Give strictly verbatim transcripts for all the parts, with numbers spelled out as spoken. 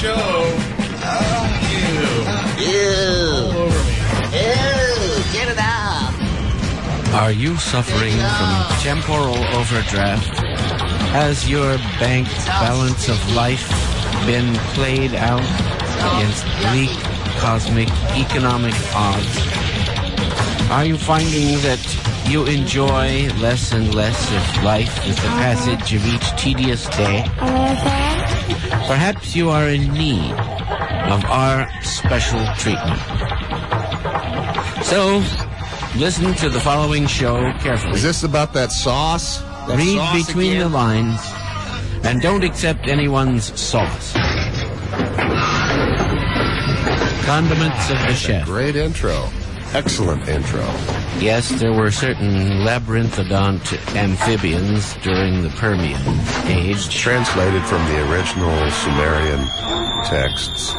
show. Oh, ew. Ew. All over me. Ew. Get it out. Are you suffering from temporal overdraft? Has your bank balance of life been played out against bleak cosmic economic odds? Are you finding that you enjoy less and less of life with the passage of each tedious day? Perhaps you are in need of our special treatment. So, listen to the following show carefully. Is this about that sauce? That Read sauce between again? the lines and don't accept anyone's sauce. Condiments of the chef. Great intro. Excellent intro. Yes, there were certain labyrinthodont amphibians during the Permian age. Translated from the original Sumerian texts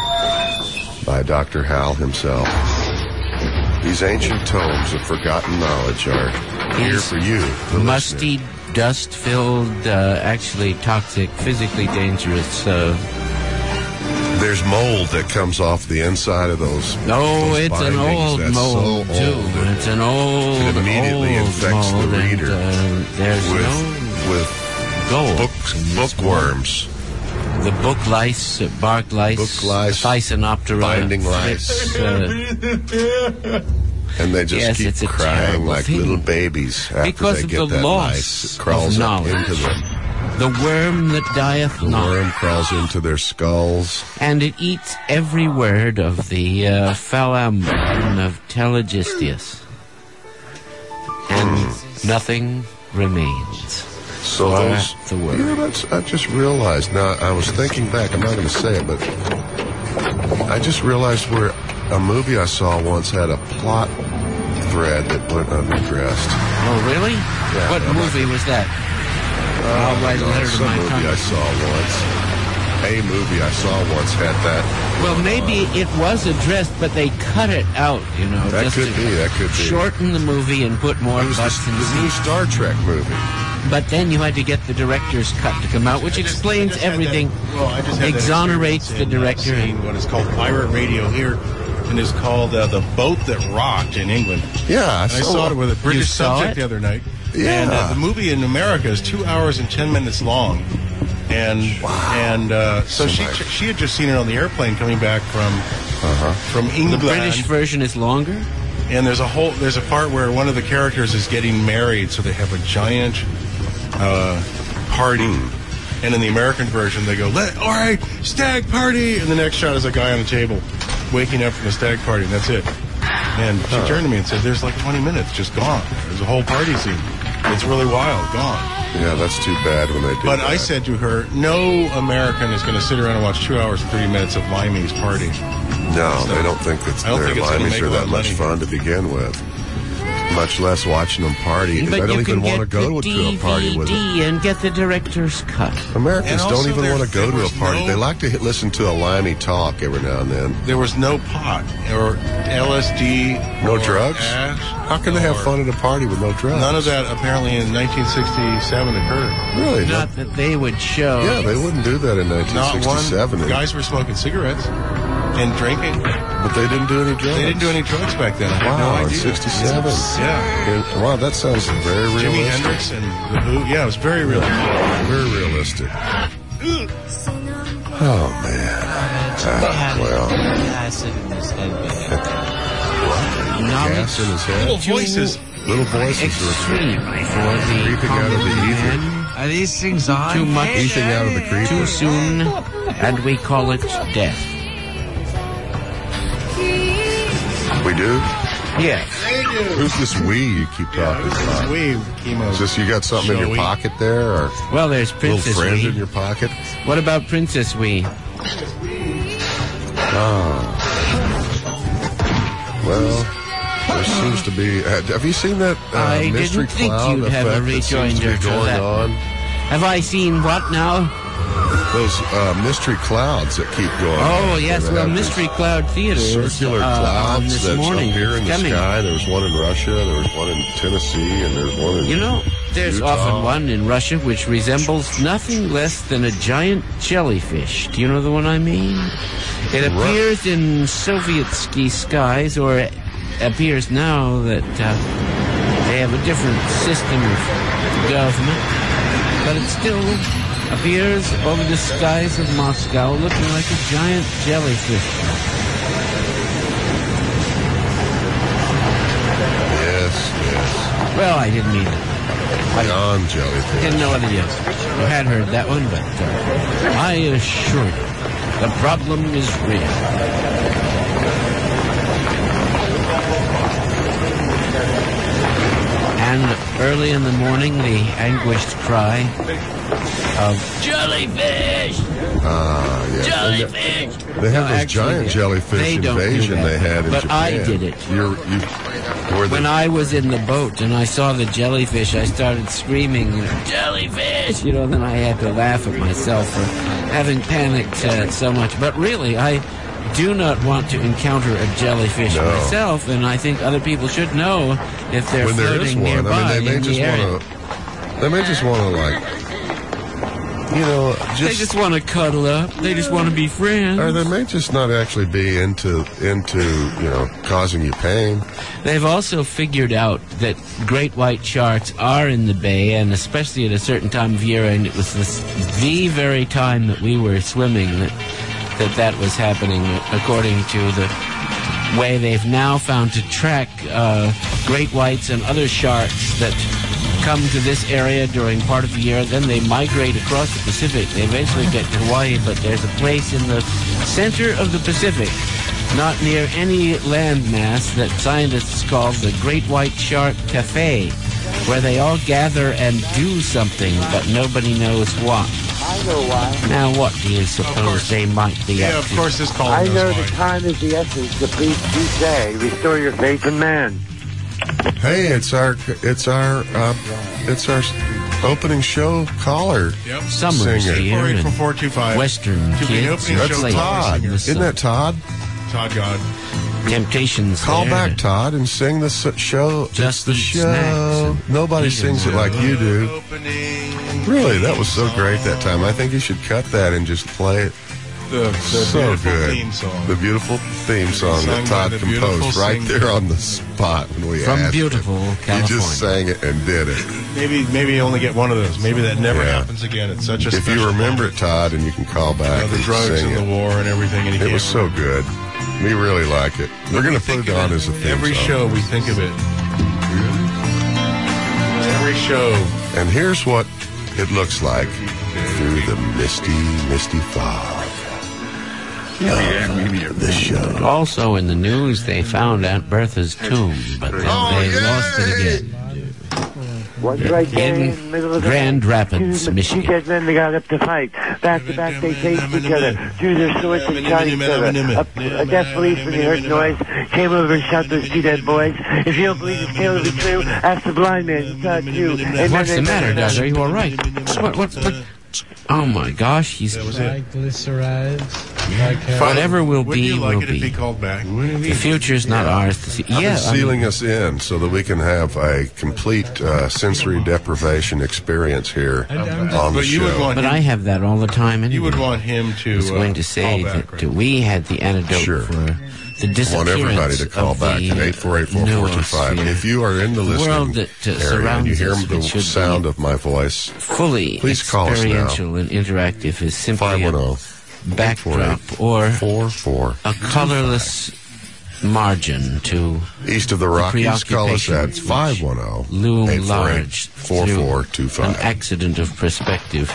by Doctor Hal himself. These ancient tomes of forgotten knowledge are here These for you, the musty, listener. dust-filled, uh, actually toxic, physically dangerous... Uh, There's mold that comes off the inside of those. No, those it's an bindings. old That's mold, so too. old. It's an old, It immediately old infects mold, the reader and, uh, there's with, no with gold. books, in this bookworms. mold. The book lice, uh, bark lice, Book lice, Thysanoptera, binding lice. fits, uh, And they just Yes, keep it's a crying terrible like thing. little babies after Because they of get the that loss lice. It crawls of up knowledge. into them. the worm that dieth The not. worm crawls into their skulls. And it eats every word of the uh, Phalamon of Telegistius. And Hmm. nothing remains. So for those, the word. you know, that's, I just realized, now I was thinking back, I'm not going to say it, but I just realized where a movie I saw once had a plot thread that went unaddressed. Oh, really? Yeah, what I'm not- movie was that? Uh, I'll write a no, letter to some my movie I Congress. saw once. A movie I saw once had that. Well, maybe it was addressed, but they cut it out, you know. That just could to be, that could be. shorten the movie and put more It was butts the, and the new seats. Star Trek movie. But then you had to get the director's cut to come out, which I just- explains I just had everything, that- well, I just had that exonerates the experience in, uh, director. seeing what is called pirate radio here, and is called uh, The Boat That Rocked in England. Yeah, I And I saw, saw it with a British saw subject it? the other night. Yeah. And uh, the movie in America is two hours and ten minutes long. And and uh, so she Somebody- she had just seen it on the airplane coming back from Uh-huh. from The England. British version is longer? And there's a whole there's a part where one of the characters is getting married, so they have a giant uh, party. And in the American version, they go, Let, "All right, stag party," and the next shot is a guy on a table waking up from the stag party, and that's it. And she turned to me and said, "There's like twenty minutes just gone. There's a whole party scene. It's really wild, gone." Yeah, that's too bad when they do But that. I said to her, "No American is going to sit around and watch two hours and thirty minutes of Limey's party." No, they don't think that I don't their think it's gonna limeys make are a lot that of much money. fun to begin with. Much less watching them party. But I don't you even can want to get go the to a party with D V it. D and get the director's cut. Americans And don't also even there- want to go there to a was party. no- They like to hit, listen to a limey talk every now and then. There was no pot or L S D. No or drugs? ash, How can they have or- fun at a party with no drugs? None of that apparently in nineteen sixty-seven occurred. Really? Not that they would show. Yeah, they wouldn't do that in Not nineteen sixty-seven. one. Guys were smoking cigarettes and drinking. But they didn't do any drugs. They didn't do any drugs back then. I had Wow, no in idea. sixty-seven. Yeah. And- wow, that sounds very realistic. Jimi Hendrix and the Who. Yeah, it was very realistic. Very realistic. Oh, man. Ah, well, Now gas in his head. Little voices. Little voices extreme are for the creeping out of the common ether. man. Are these things on? Too much, Eating out of the creeper. too soon, and we call it death. We do? Yes. Who's this we you keep talking This is about? we chemo. Is this you got something in your Showy. pocket there, or Well, there's a little Princess friend Wee. in your pocket? What about Princess Wee? Well, there seems to be. Uh, have you seen that uh, I mystery didn't think cloud you'd have a effect that seems to rejoinder be to going that. on? Have I seen what now? Those uh, mystery clouds that keep going. Oh, on. yes. They Well, have Mystery Cloud Theater is circular uh, on clouds this that morning. appear in the Coming. sky. There was one in Russia. There was one in Tennessee, and there's one in You know, there's Utah. often one in Russia which resembles nothing less than a giant jellyfish. Do you know the one I mean? It appears in Soviet-ski skies, or it appears now that uh, they have a different system of government, but it still appears over the skies of Moscow looking like a giant jellyfish. Yes, yes. Well, I didn't mean it. Beyond I jellyfish. didn't know whether you had heard that one, but uh, I assure you, the problem is real. And early in the morning, the anguished cry of jellyfish! Ah, yes. Jellyfish! They No, had those actually, giant they- jellyfish they don't do invasion that. they had in But Japan. I did it. You're, you, were When the, I was in the boat and I saw the jellyfish, I started screaming, jellyfish! You know, then I had to laugh at myself for having panicked uh, so much. But really, I do not want to encounter a jellyfish No. myself, and I think other people should know if they're when there is floating one, nearby I mean, they may in just the area. want to, they may just want to, like, you know, just, They just want to cuddle up. They just want to be friends. or they may just not actually be into, into, you know, causing you pain. They've also figured out that great white sharks are in the bay, and especially at a certain time of year, and it was this, the very time that we were swimming that that, that was happening, according to the way they've now found to track uh, great whites and other sharks that come to this area during part of the year. Then they migrate across the Pacific. They eventually get to Hawaii, but there's a place in the center of the Pacific, not near any landmass, that scientists call the Great White Shark Cafe, where they all gather and do something, but nobody knows what. I know why. Now, what do you suppose they might be Yeah, up of to? course this caller I knows know why. the time is the essence. The priest do say, restore your faith in man. Hey, it's our, it's our, uh, it's our opening show caller. Yep. Summer's Singer. here, four eight four and four two five. Western To be kids opening are show playing Todd. in the Isn't sun. that Todd? Todd God. Temptations Call there back, to Todd, and sing the s- show. Just it's the eat show. snacks and Nobody eat sings it them. like you do. Opening. Really, that was so great that time. I think you should cut that and just play it. The, the So beautiful good. theme song. The beautiful theme song Sung that by Todd the beautiful composed right singer. there on the spot when we From asked beautiful him. California. He just sang it and did it. Maybe maybe you only get one of those. Maybe that never Yeah. happens again. It's such a If special you remember moment. it, Todd, and you can call back You know, the and drugs sing and the it. war and everything. And you It can't was so good. We really like it. We're going to put think it of on as a theme Every song. show we think of it. Every show. And here's what it looks like through the misty, misty fog. of the show. Also in the news, they found Aunt Bertha's tomb, but then Oh, they yay! lost it again. What's right there In in the middle of the Grand night? Rapids, Two Michigan. dead men, they got up to fight. Back to back, they faced each other, drew their swords and shot each other. A, a deaf policeman, he heard noise, came over and shot those two dead boys. If you don't believe this tale to be true, ask the blind man. He saw it too. And then What's they the matter, met Doug? Are you all right? What, what, what? Oh my gosh, he's Triglycerides. Like heroin. whatever will Wouldn't be you like will it if he be. called back? The future's not ours to see. I've Yeah, been I mean, sealing us in so that we can have a complete uh, sensory deprivation experience here I'm on just- the But you show. would want but him, I have that all the time. Anyway. you would want him to. I was going uh, to say call back, that right? we had the antidote Sure. for the I want disappearance everybody to call of back the at eight four eight, four four two five. noosphere. If you are in the listening world that, uh, area and you surrounds hear us, the which should sound be of my voice, fully Please call us now. experiential and interactive is simply five one a zero, backdrop or four four. a colorless margin to East of the Rockies, call us at preoccupations five one zero, loom eight four eight, large four through four two an five. accident of perspective.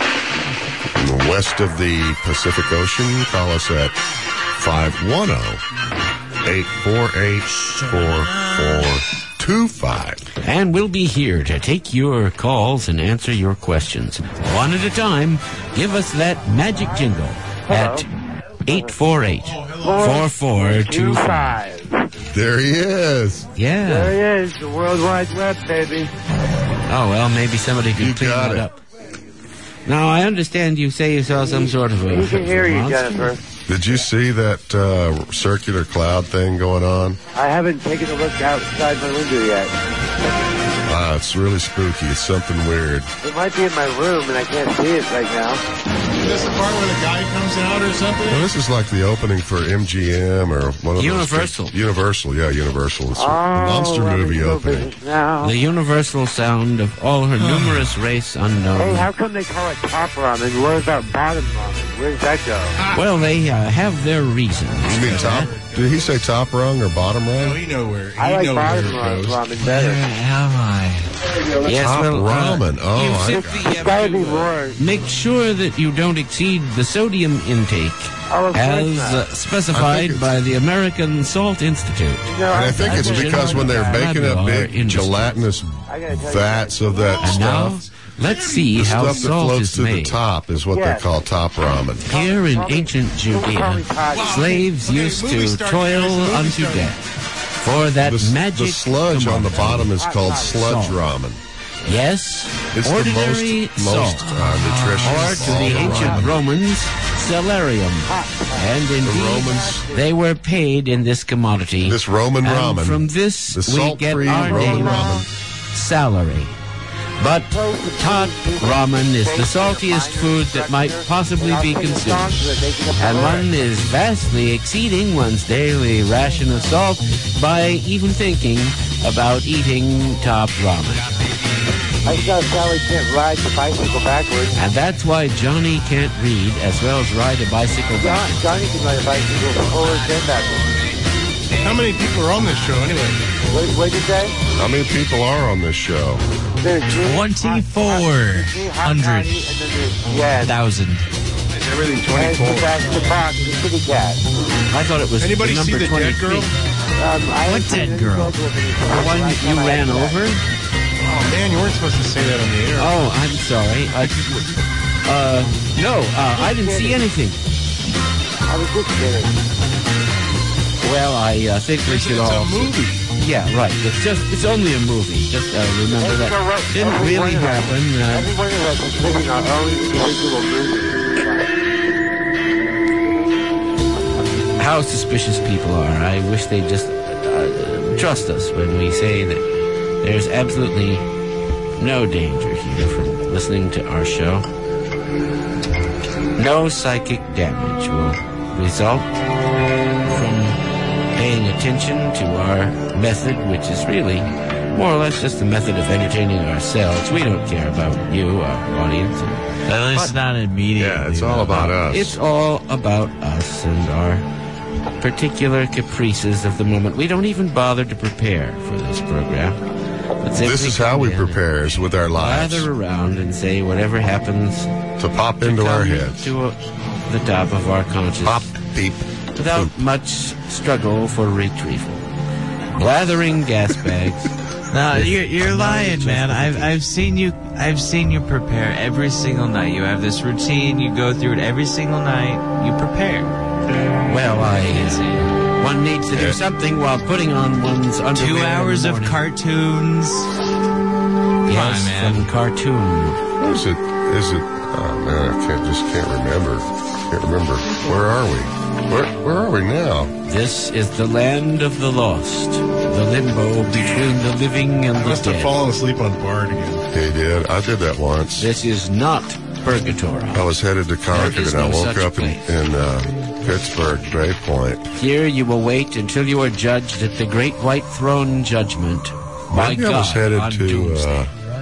West of the Pacific Ocean, call us at five one zero, eight four eight, four four two five. And we'll be here to take your calls and answer your questions. One at a time, give us that magic jingle at eight four eight, four four two five. There he is. Yeah. There he is, the World Wide Web, baby. Oh, well, maybe somebody could You clean got that it. up. Now, I understand you say you saw some sort of a... He can hear you, monster. Jennifer. Did you see that uh, circular cloud thing going on? I haven't taken a look outside my window yet. Uh, Yeah, it's really spooky. It's something weird. It might be in my room, and I can't see it right now. Is this the part where the guy comes out or something? Well, this is like the opening for M G M or one of Universal. those. Universal. Yeah, Universal. It's Oh, a monster I'm movie in show opening. business now. The universal sound of all her numerous race Hey, unknown. how come they call it top ramen? What about bottom ramen? Where does that go? Well, they uh, have their reasons. You mean top? Did he say top rung or bottom No, rung? he know where. He I like knows bottom where it goes. ramen better. am I? Yes, Top well, uh, ramen. Oh, you I simply It's have gotta be to, uh, more. make sure that you don't exceed the sodium intake Oh, of course as not. uh, I think specified it's- by the American Salt Institute. No, And I think it's That's because when they're baking up big Industry. gelatinous I gotta tell you vats of that And now, stuff, let's see the how stuff that salt floats is to the made. top is what Yes. they call top ramen. Here in ancient Judea, slaves Okay, used movie to started, toil guys, movie unto started. death for that The, magic the sludge on the commodity. bottom is called sludge Salt. ramen. Yes, It's ordinary the most, most salt. uh, nutritious. Or of to all the the ancient ramen. Romans, celerium. And indeed, Romans- they were paid in this commodity. This Roman and ramen, from this, the we get salt-free our Roman name, ramen. salary. But top ramen is the saltiest food that might possibly be consumed. And one is vastly exceeding one's daily ration of salt by even thinking about eating top ramen. I saw Sally can't ride the bicycle backwards. And that's why Johnny can't read as well as ride a bicycle John, backwards. Johnny can ride a bicycle forwards and backwards. How many people are on this show anyway? What, what did you say? How many people are on this show? There's me, twenty-four Hot- Hot- me, Hot hundred Toddy, and then there's Jen. thousand. Is everything And twenty-four? Sebastian Fox, the kitty cat. I thought it was Anybody number see the dead twenty-three. girl? Um, I What haven't dead seen girl? any photo of it. The one Last you time I ran had that. over? Oh man, you weren't supposed to say that on the air. Oh, I'm sorry. I, uh, no, uh, I didn't see anything. I was just kidding. Well, I uh, think we It's, should it's all... a movie. Yeah, right. It's just, it's only a movie. Just uh, remember that. Didn't Every really one of us- happen. Uh, Every one of us is living our own individual movie. how suspicious people are. I wish they'd just uh, trust us when we say that there's absolutely no danger here from listening to our show. No psychic damage will result from paying attention to our method, which is really more or less just a method of entertaining ourselves. We don't care about you, our audience. At least not immediately. Yeah, it's all about us. It's all about us and our particular caprices of the moment. We don't even bother to prepare for this program. But simply This is how come we in, prepare, is with our lives. gather around and say whatever happens To pop to into our come heads. to uh the top of our conscious Pop, peep. without much struggle for retrieval. Blathering gas bags. No, you're you're lying, man. I've I've seen you. I've seen you prepare every single night. You have this routine. You go through it every single night. You prepare. Well, I one needs to do something while putting on one's underwear. Two in the hours of morning. cartoons. Yes, on, man. from cartoon. Is it, is it, oh man, I can't, just can't remember. Can't remember. Where are we? Where, where are we now? This is the land of the lost, the limbo between the living and I the must have dead. fallen asleep on Bard again. He did. I did that once. This is not purgatory. I was headed to Concord is and I no woke such up in, place. in uh, Pittsburgh, Bay Point. Here you will wait until you are judged at the great white throne judgment. By Maybe God, I was headed on to, doomsday. uh,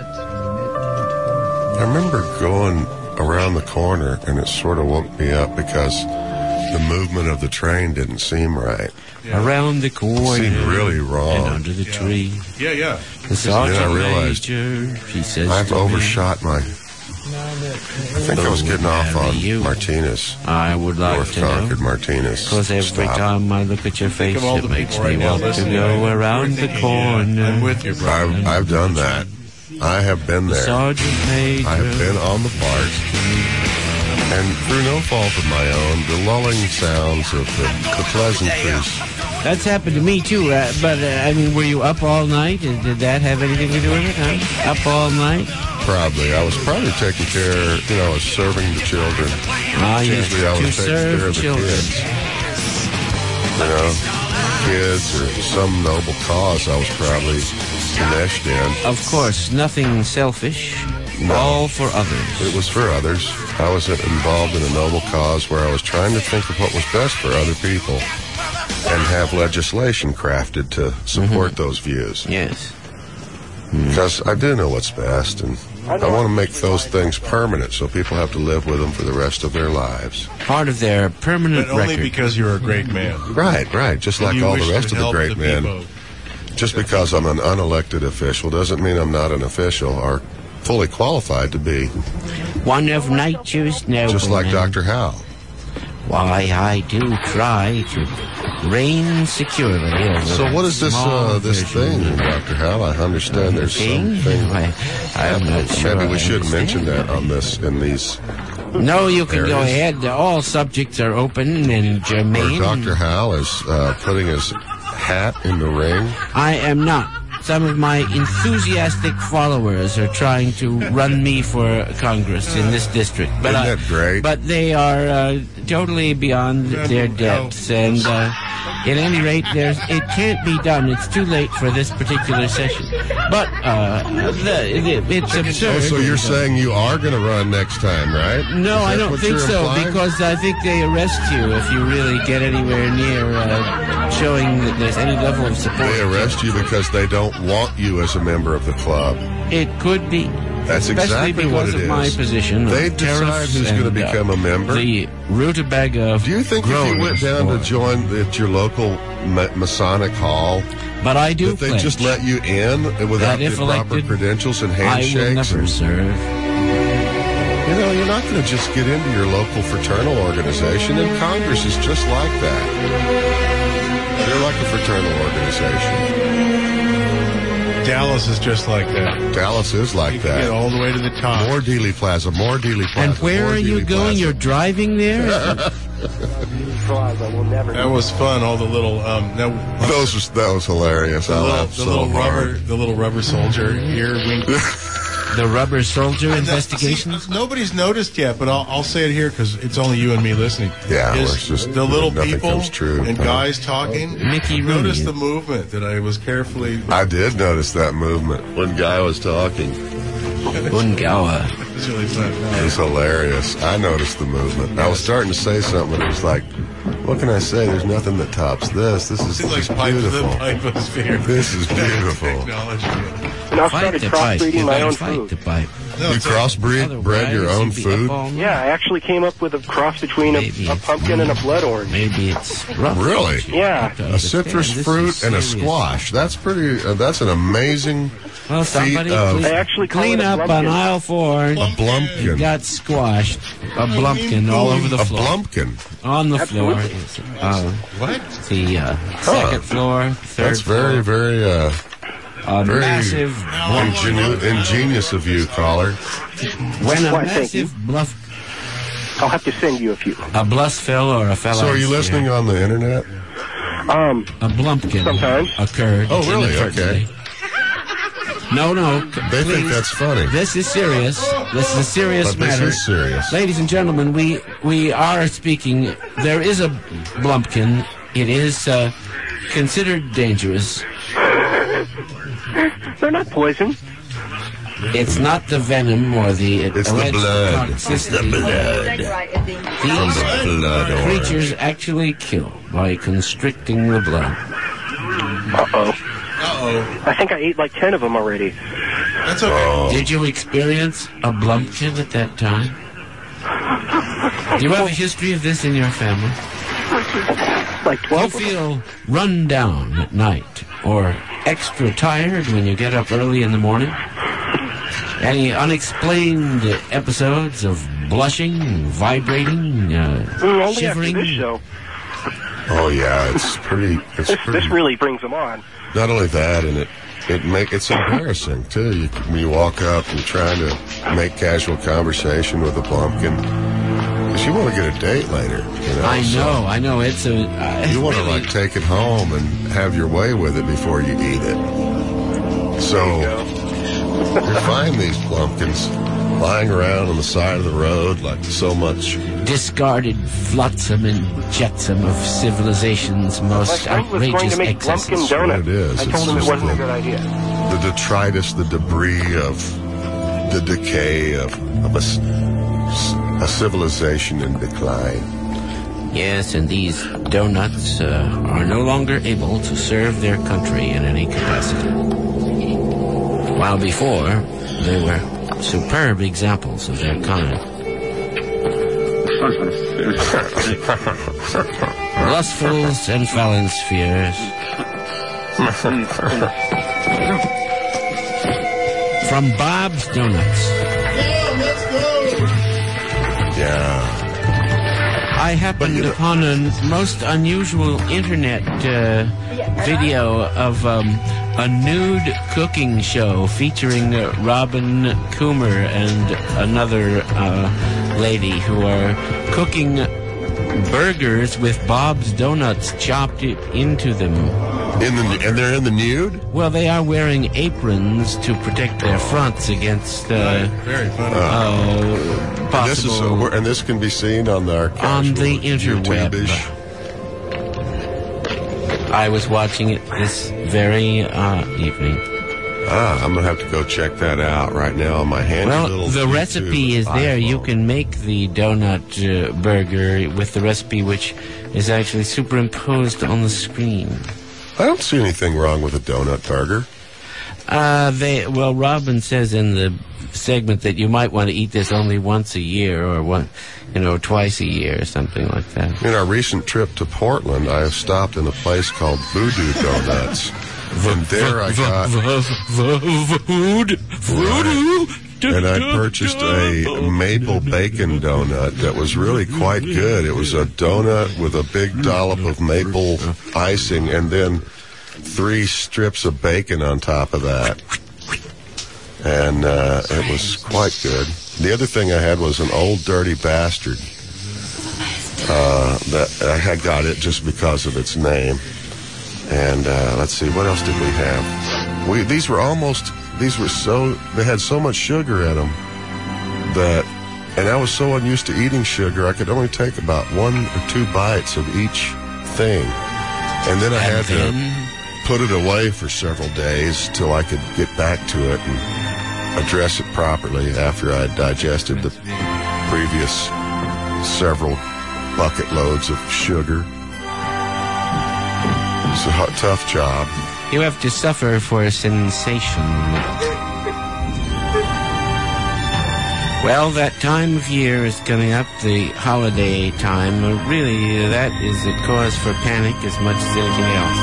I remember going around the corner and it sort of woke me up because the movement of the train didn't seem right. Around the corner. Seemed really wrong. And under the tree. Yeah, yeah. The sergeant Then I realized major, he says I've to me, overshot my... I think I was getting off on you. Martinez. I would like North to Concord, know. Martinez. Because every Stop. time I look at your face, Think of all it the makes people me right now want to listening. go You're around the thinking, corner. yeah, I'm with you, bro. I've, I've done that. I have been there. Sergeant Major. I have been on the BART. And through no fault of my own, the lulling sounds of the, the pleasantries. That's happened to me too, uh, but uh, I mean, were you up all night? Did did that have anything to do with it, huh? Up all night? Probably. I was probably taking care, you know, I was serving the children. Ah, yes, Usually I to was taking serve care of the children. kids. You know, kids or some noble cause I was probably enmeshed in. Of course, nothing selfish. No. All for others. It was for others. I was involved in a noble cause where I was trying to think of what was best for other people and have legislation crafted to support mm-hmm. those views. Yes. Because I do know what's best, and I want to make those things permanent so people have to live with them for the rest of their lives. Part of their permanent but only record. because you're a great man. Right, right. Just like all the rest of the great men. People. Just because I'm an unelected official doesn't mean I'm not an official or fully qualified to be. One of nature's noblemen. Just like Doctor Hal. Why, I do try to reign securely over So what is this uh, this thing, Doctor Hal? I understand there's thing? something. I, I'm not sure. Maybe we should mention that on this, in these... No, you can areas. go ahead. All subjects are open and germane. Where Doctor Hal is uh, putting his hat in the ring. I am not. Some of my enthusiastic followers are trying to run me for Congress in this district. But, Isn't uh, that great? But they are uh, totally beyond their depths. And uh, at any rate, there's it can't be done. It's too late for this particular session. But uh, the, it, it's absurd. Oh, so you're saying you are going to run next time, right? No, I don't think so, implying? because I think they arrest you if you really get anywhere near uh, showing that there's any level of support. They arrest you because they don't want you as a member of the club. It could be. That's Especially exactly because what it of is. my position. They of decide who's going to and, uh, become a member. The rutabaga of Do you think if you went down to join at your local Ma- Masonic hall, but I do that they pledge just let you in without that if the proper elected, credentials and I handshakes? will never and, serve. You know, you're not going to just get into your local fraternal organization, and Congress is just like that. They're like a fraternal organization. Dallas is just like that. Dallas is like you that. Get all the way to the top. More Dealey Plaza, more Dealey Plaza. And where more are you Dealey going? Plaza. You're driving there? That was fun. All the little um, now, Those was, that was hilarious. the I little, laughed the so little hard. rubber, the little rubber soldier here. Wink. The rubber soldier And that- investigations? see, nobody's noticed yet, but I'll, I'll say it here because it's only you and me listening. Yeah, Is well, it's just the little nothing people comes true. and Uh, guys talking. Mickey Rooney. Notice the movement that I was carefully. I did notice that movement when Guy was talking. Ungawa. It's really fun. It was hilarious. I noticed the movement. I was starting to say something, and it was like, what can I say? There's nothing that tops this. This is It's like just pipe to the beautiful. piposphere. This is beautiful. Technology. And I Fight started the pipe. crossbreeding You my gotta own fight food. the pipe. No, You it's like- crossbreed bred your Otherwise, own you'd be food? up all night. Yeah, I actually came up with a cross between a, Maybe a it's pumpkin and a not. blood orange. Maybe it's rough. Really? Yeah. A citrus fruit and a squash. That's pretty. Uh, that's an amazing Well, feat somebody of clean, I actually call clean it a up on blumpkin. aisle four. a blumpkin. Got squashed. A blumpkin all over the A floor. blumpkin. On the Absolutely. floor. Uh, What? the uh, second floor, third That's very, floor. very, uh, A very massive ingenu- ingenious of you, caller. when a Why, thank you. massive bluff I'll have to send you a few. a bluff fell or a fella. So, are you listening on the internet? Um, A blumpkin Sometimes. occurred. Oh, really? inadvertently. No, no. c- They think please. that's funny. This is serious. This is a serious But this matter. is serious. Ladies and gentlemen, we we are speaking. There is a blumpkin. It is uh, considered dangerous. they're not poison. It's not the venom or the It's the alleged blood. It's toxicity. the blood. These Blood orange. creatures actually kill by constricting the blood. Uh-oh. Uh-oh. I think I ate like ten of them already. That's okay. Did you experience a blumpkin at that time? Do you have a history of this in your family? Like Do you twelve of them. feel run down at night or extra tired when you get up early in the morning? Any unexplained episodes of blushing, vibrating, uh, Mm, only after shivering? this show. Oh yeah, it's pretty. It's This, pretty. this really brings them on. Not only that, and it it make it's embarrassing too. You, when you walk up and trying to make casual conversation with a pumpkin, because you want to get a date later. You know, I so know, I know. It's a. Uh, you want to really- like take it home and have your way with it before you eat it. So you find these pumpkins lying around on the side of the road like so much. discarded flotsam and jetsam of civilization's My most friend was going outrageous to make excesses. Blumpkin what donuts. it is. I It's told him it just wasn't a a- good idea. the detritus, the debris of the decay of, of a, a civilization in decline. Yes, and these donuts uh, are no longer able to serve their country in any capacity. While before, they were superb examples of their kind. Lustfuls and phalanspheres. From Bob's Donuts. Yeah. I happened know, upon a most unusual internet uh, video of um, a nude cooking show featuring uh, Robin Coomer and another uh, lady who are cooking burgers with Bob's Donuts chopped into them. In the and they're in the nude? Well, they are wearing aprons to protect their fronts against uh, Very funny. uh, And this, is, possible and this can be seen on our on the interweb. YouTube-ish. I was watching it this very uh, evening. Ah, I'm gonna have to go check that out right now on my handy Well, little the YouTube recipe is there. You iPhone. can make the donut uh, burger with the recipe, which is actually superimposed on the screen. I don't see anything wrong with a donut burger. Uh, they well, Robin says in the segment that you might want to eat this only once a year, or one, you know, twice a year, or something like that. In our recent trip to Portland, I have stopped in a place called Voodoo Donuts. And there I got... Food, voodoo. And I purchased a maple bacon donut that was really quite good. It was a donut with a big dollop of maple icing and then three strips of bacon on top of that. And uh, it was quite good. The other thing I had was an Old Dirty Bastard. Uh, that I had got it just because of its name. And uh, let's see, what else did we have? We these were almost these were so they had so much sugar in them that, and I was so unused to eating sugar, I could only take about one or two bites of each thing, and then I And had then? to put it away for several days till I could get back to it and address it properly after I had digested the previous several bucket loads of sugar. It's a hot, tough job. You have to suffer for a sensation. Well, that time of year is coming up, the holiday time. Uh, Really, uh, that is a cause for panic as much as anything else.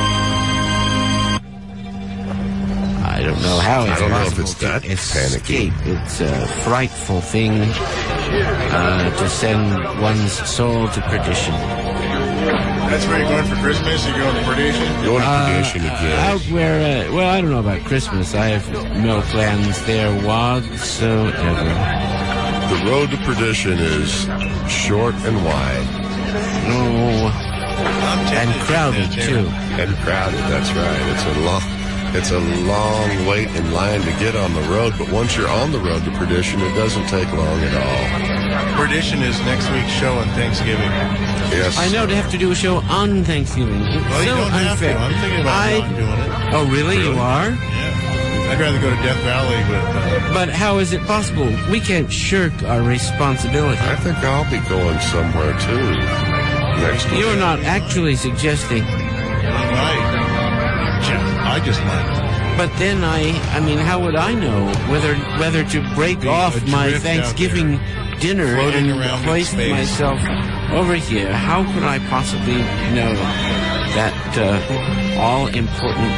I don't know how it's I don't know if possible it's to that escape. It's a frightful thing uh, to send one's soul to perdition. That's where you're going for Christmas? You're going to Perdition? Going to Uh, Perdition again. Out where, uh, well, I don't know about Christmas. I have no plans there whatsoever. The road to perdition is short and wide. No, and crowded too. And crowded, that's right. It's a long, it's a long wait in line to get on the road, but once you're on the road to perdition, it doesn't take long at all. Perdition is next week's show on Thanksgiving. Yes. I know to have to do a show on Thanksgiving. It's Well, you so don't have unfair. to. I'm thinking about I, not doing it. Oh, really? You are? Yeah. I'd rather go to Death Valley with... Uh, But how is it possible? We can't shirk our responsibility. I think I'll be going somewhere too next week. You're not actually suggesting. I might. I just might. But then I, I mean, how would I know whether whether to break Be off my adrift out Thanksgiving dinner Floating and around in place space. myself over here? How could I possibly know that uh, all-important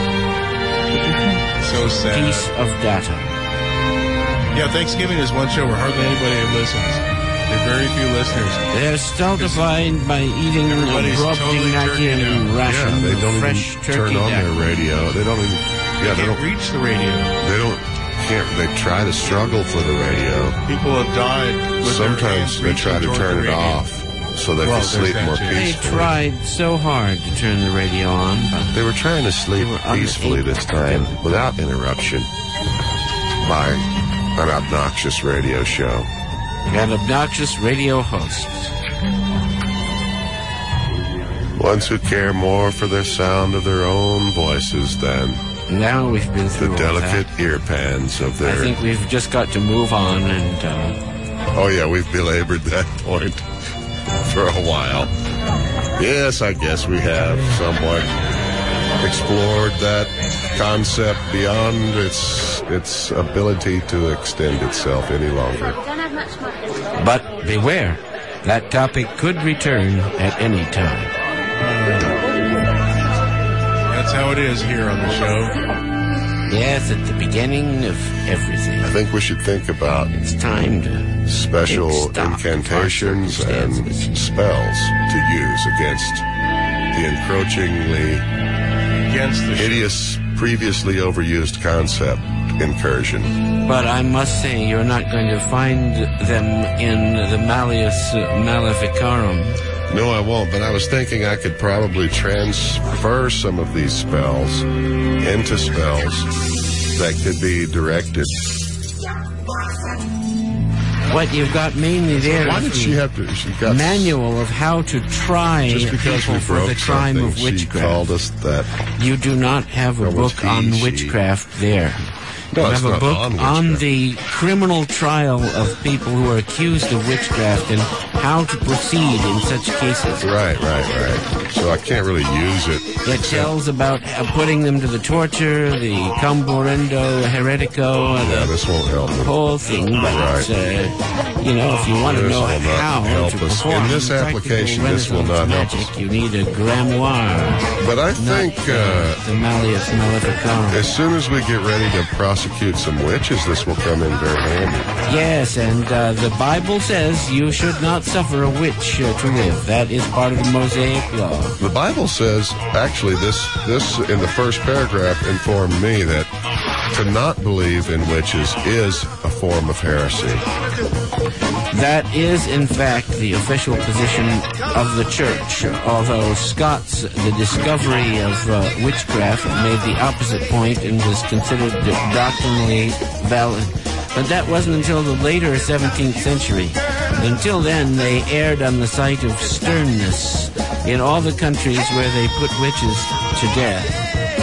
So sad. piece of data? Yeah, Thanksgiving is one show where hardly anybody listens. There are very few listeners. They're stultified by eating a Everybody's totally Brobdingnagian turning it ration Yeah, they don't of fresh even turkey turn on neck. their radio. They don't even. Yeah, they Can't don't. reach the radio. They don't. Can't. They try to struggle for the radio. People have died with Sometimes their hands they try to reaching toward turn the it radio. off so they Well, can sleep there's more that too. They peacefully. tried so hard to turn the radio on, but They were trying to sleep They were unable peacefully this time without interruption by an obnoxious radio show. an obnoxious radio host. Ones who care more for the sound of their own voices than Now we've been through the all delicate that. ear pans of their... I think we've just got to move on and... Uh, oh, yeah, we've belabored that point for a while. Yes, I guess we have somewhat explored that concept beyond its its ability to extend itself any longer. But beware, that topic could return at any time. That's how it is here on the show. Yes, at the beginning of everything. I think we should think about It's time to special take stock of our incantations and circumstances. spells to use against the encroachingly Against the hideous, previously overused concept, incursion. But I must say, you're not going to find them in the Malleus Maleficarum. No, I won't, but I was thinking I could probably transfer some of these spells into spells that could be directed. What you've got mainly there Why is did the she have to? She got manual of how to try just because people we for broke the crime something. of She witchcraft. called us that. You do not have a Or was book he, on she? witchcraft there. No, you it's have a not book on on, witchcraft. the criminal trial of people who are accused of witchcraft and how to proceed in such cases. Right, right, right. So I can't really use it. It tells about uh, putting them to the torture, the comburendo heretico, Yeah, the this won't help me. whole thing. But Right. uh, you know, if you want to This know will not how help to us. perform In this practical application, this will Renaissance not help magic, us. you need a grimoire, But I not think uh, uh, the Malleus Maleficarum. as soon as we get ready to prosecute some witches, this will come in very handy. Yes, and uh, the Bible says you should not suffer a witch uh, to live. That is part of the Mosaic law. The Bible says, actually, this this in the first paragraph informed me that to not believe in witches is a form of heresy. That is, in fact, the official position of the church, although Scott's The Discovery of uh, Witchcraft made the opposite point and was considered doctrinally valid. But that wasn't until the later seventeenth century. Until then, they erred on the side of sternness in all the countries where they put witches to death.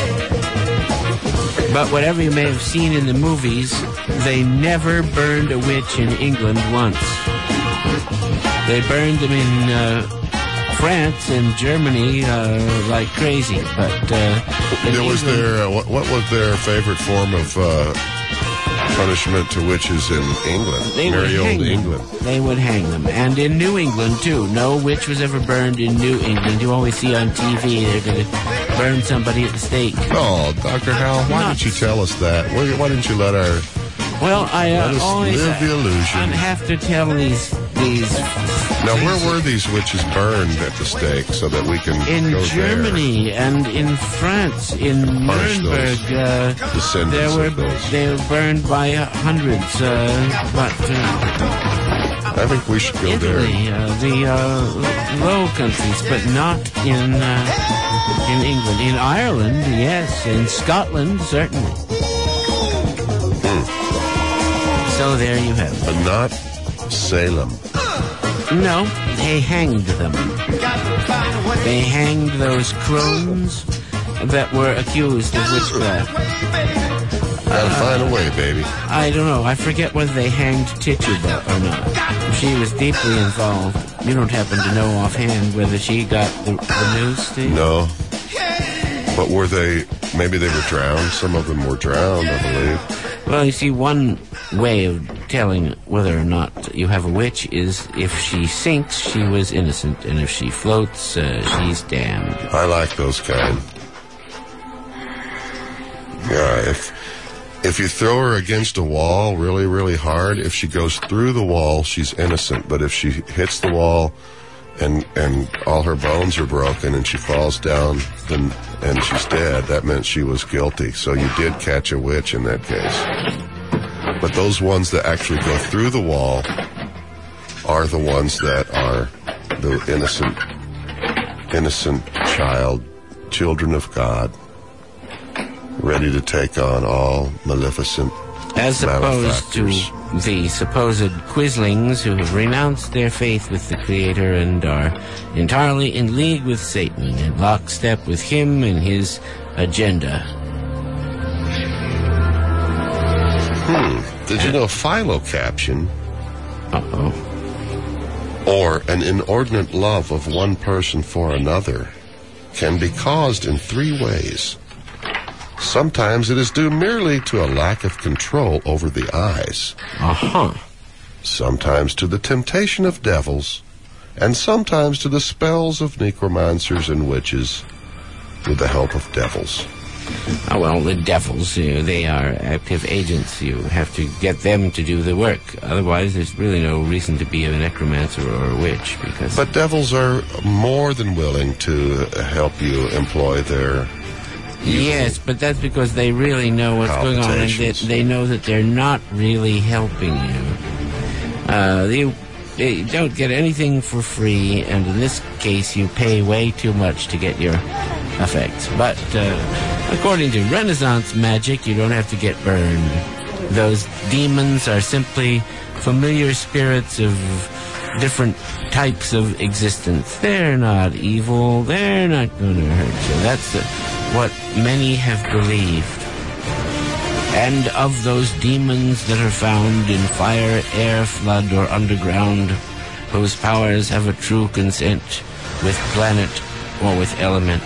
But whatever you may have seen in the movies, they never burned a witch in England once. They burned them in uh, France and Germany uh, like crazy. But uh, in There was England- their uh, what, what was their favorite form of uh, punishment to witches in England? They would Merry hang old them. England. They would hang them. And in New England, too. No witch was ever burned in New England. You always see on T V they're going to burn somebody at the stake. Oh, Doctor Howell, why Nuts. didn't you tell us that? Why, why didn't you let our... Well, I uh, Let us always live the illusion. I have to tell these these Now, where were these witches burned at the stake so that we can in go Germany and in France, in Punish Nuremberg. those Uh, descendants there were of those? they were burned by uh, hundreds. Uh, but uh, there? I think we should go there. Italy, uh, the uh, Low Countries, but not in uh, in England. In Ireland, yes. In Scotland, certainly. So there you have it. But not Salem. No, they hanged them. They hanged those crones that were accused of witchcraft. Gotta find a way, baby. I don't know. I forget whether they hanged Tituba or not. She was deeply involved. You don't happen to know offhand whether she got the, the news, Steve? No. But were they... Maybe they were drowned. Some of them were drowned, I believe. Well, you see, one way of telling whether or not you have a witch is if she sinks, she was innocent, and if she floats, uh, she's damned. I like those kind. Yeah, if if you throw her against a wall really, really hard, if she goes through the wall, she's innocent. But if she hits the wall and and all her bones are broken and she falls down then, and she's dead, that meant she was guilty. So you did catch a witch in that case. But those ones that actually go through the wall are the ones that are the innocent, innocent child, children of God, ready to take on all maleficent As opposed to malefactors. the supposed quislings who have renounced their faith with the Creator and are entirely in league with Satan, in lockstep with him and his agenda. Hmm. Did you know philocaption? Uh-oh. Or an inordinate love of one person for another can be caused in three ways. Sometimes it is due merely to a lack of control over the eyes. Uh-huh. Sometimes to the temptation of devils, and sometimes to the spells of necromancers and witches with the help of devils. Oh, well, the devils, you know, they are active agents. You have to get them to do the work. Otherwise, there's really no reason to be a necromancer or a witch, because... But devils are more than willing to help you employ their... Yes, but that's because they really know what's going on, and they, they know that they're not really helping you. Uh, you, you don't get anything for free, and in this case, you pay way too much to get your effects. But uh, according to Renaissance magic, you don't have to get burned. Those demons are simply familiar spirits of different types of existence. They're not evil. They're not going to hurt you. That's the, what many have believed. And of those demons that are found in fire, air, flood, or underground, whose powers have a true consent with planet or with element.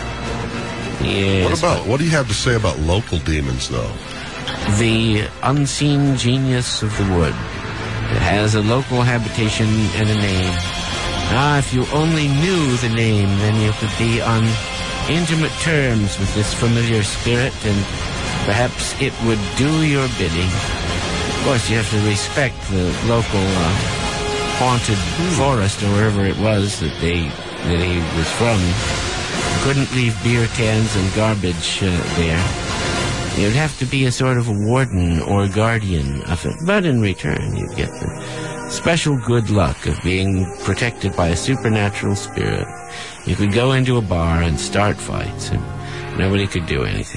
Yes. What about, what do you have to say about local demons, though? The unseen genius of the wood. It has a local habitation and a name. Ah, if you only knew the name, then you could be on intimate terms with this familiar spirit, and perhaps it would do your bidding. Of course, you have to respect the local uh, haunted forest or wherever it was that they that he was from. You couldn't leave beer cans and garbage uh, there. You'd have to be a sort of a warden or guardian of it, but in return you'd get the special good luck of being protected by a supernatural spirit. You could go into a bar and start fights, and nobody could do anything.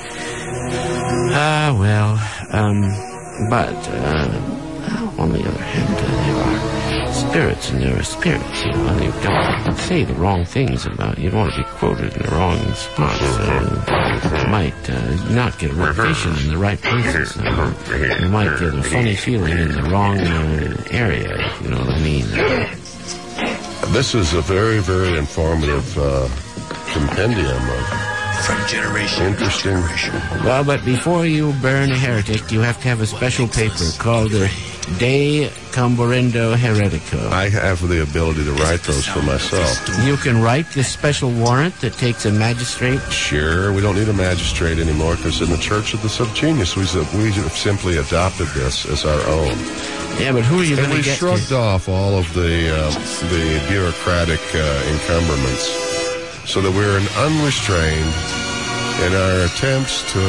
Ah, well, um, but, uh, on the other hand, uh, there are spirits and there are spirits, you know, and you don't say the wrong things about, you don't want to be quoted in the wrong spots, so you might uh, not get a reputation in the right places. Uh, you might get a funny feeling in the wrong uh, area, if you know what I mean. This is a very, very informative uh, compendium of from generation interesting. to generation. Well, but before you burn a heretic, you have to have a special paper called a De Comburendo Heretico. I have the ability to write those for myself. You can write this special warrant that takes a magistrate. Sure, we don't need a magistrate anymore, because in the Church of the Subgenius, we, we have simply adopted this as our own. Yeah, but who are you going to get? And we shrugged to? off all of the uh, the bureaucratic uh, encumberments, so that we're an unrestrained in our attempts to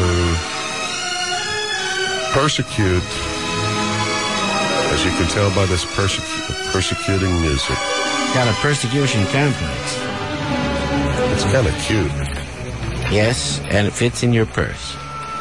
persecute, as you can tell by this persecu- persecuting music. Got a persecution complex. It's kind of cute. Yes, and it fits in your purse.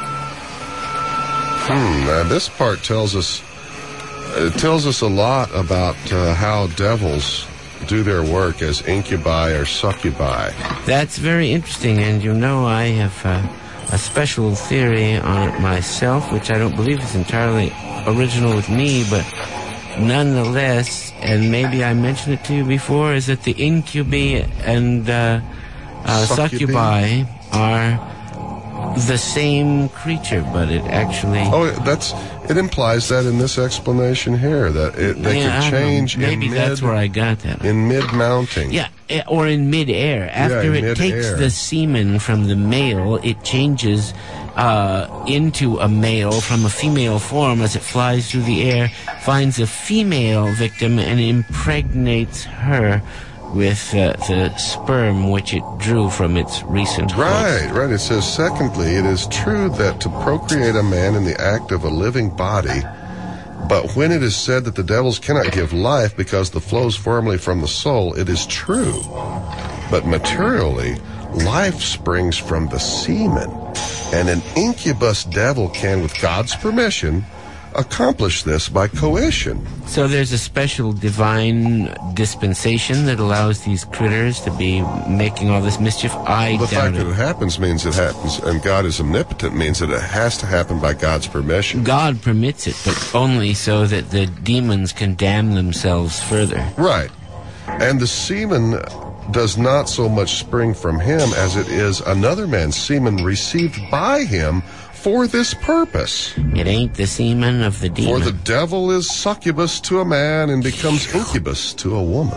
Hmm, now this part tells us, it tells us a lot about uh, how devils do their work as incubi or succubi. That's very interesting, and you know I have uh, a special theory on it myself, which I don't believe is entirely original with me, but nonetheless, and maybe I mentioned it to you before, is that the incubi and uh, uh, succubi are the same creature, but it actually... Oh, that's... It implies that in this explanation here, that it, they yeah, could change know. Maybe in that's mid, where I got that. In mid-mounting. Yeah, or in mid-air. After yeah, it mid-air. takes the semen from the male, it changes uh, into a male from a female form as it flies through the air, finds a female victim, and impregnates her with uh, the sperm which it drew from its recent host. Right, right. It says, secondly, it is true that to procreate a man in the act of a living body, but when it is said that the devils cannot give life because the flows formerly from the soul, it is true. But materially, life springs from the semen, and an incubus devil can, with God's permission, accomplish this by coition. So there's a special divine dispensation that allows these critters to be making all this mischief? I The doubt fact it. that it happens means it happens, and God is omnipotent means that it has to happen by God's permission. God permits it, but only so that the demons can damn themselves further. Right. And the semen does not so much spring from him as it is another man's semen received by him for this purpose. It ain't the semen of the demon. For the devil is succubus to a man and becomes incubus to a woman.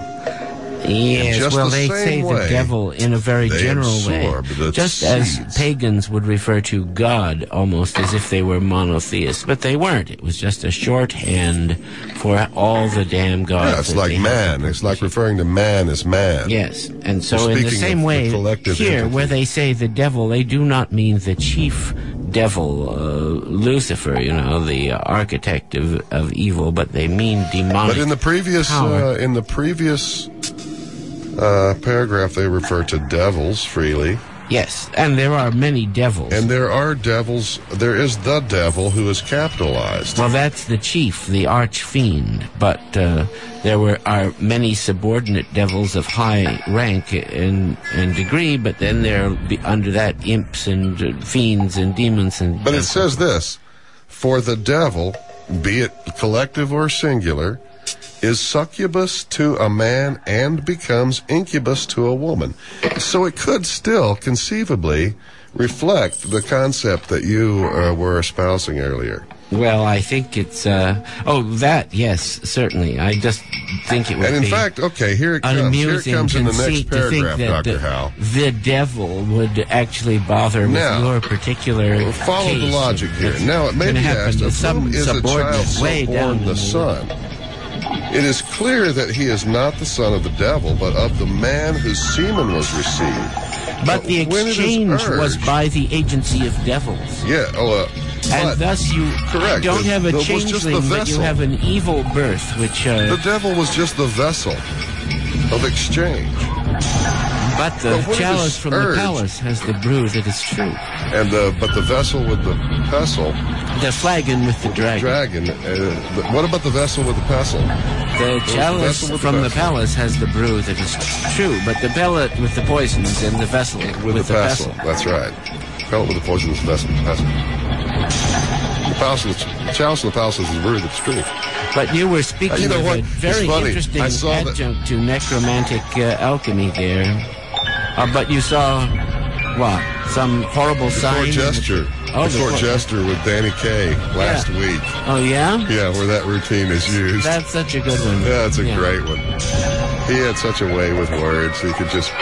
Yes, just well, the they same say way, the devil in a very they general way. absorb the Just as seeds. pagans would refer to God almost as if they were monotheists, but they weren't. It was just a shorthand for all the damn gods. Yeah, it's that like they man. had. It's like referring to man as man. Yes, and so Well, in the speaking same of the way, collective here, entity. where they say the devil, they do not mean the chief devil, uh, Lucifer, you know, the architect of, of evil, but they mean demonic. But in the previous, power. uh, in the previous uh, paragraph, they refer to devils freely. Yes, and there are many devils. And there are devils. There is the devil who is capitalized. Well, that's the chief, the arch-fiend. But uh, there were are many subordinate devils of high rank and, and degree, but then there are be, under that imps and uh, fiends and demons. and. But it says this, for the devil, be it collective or singular, is succubus to a man and becomes incubus to a woman. So it could still conceivably reflect the concept that you uh, were espousing earlier. Well, I think it's, uh, oh, that, yes, certainly. I just think it would And in be fact, okay, here it comes. Here it unamusing comes in the next conceit to think paragraph, that Doctor the, Hal. the devil would actually bother with Now, your particular Follow case. the logic here. That's Now, it may gonna be happen asked, to of some whom is a subordinate child so way down born in the the son? It is clear that he is not the son of the devil, but of the man whose semen was received. But the when it is exchange was urged- by the agency of devils. Yeah, oh, uh, And but thus you correct. don't The- have a that was just the changeling, but you vessel. have an evil birth, which... Uh, the devil was just the vessel of exchange. but the but when it chalice is from urged- the palace has the brew that is true. And the but the vessel with the pestle, The flagon with the dragon. dragon. Uh, the, what about the vessel with the pestle? The the chalice vessel with the from the vessel. palace has the brew that is true, but the pellet with the poisons and the vessel with, With, the, pestle. pestle. That's right. Pellet with the poisonous vessel. pestle. The pestle, the chalice of the palace is the brew that's true. But you were speaking Uh, you know of what? a It's very funny. interesting I saw that- adjunct to necromantic uh, alchemy there. Uh, but you saw, what, some horrible The sign? court gesture. Oh, the the court court- gesture with Danny Kaye last Yeah. week. Oh, yeah? Yeah, where that routine is used. That's such a good one. Yeah, it's a great one. He had such a way with words. He could just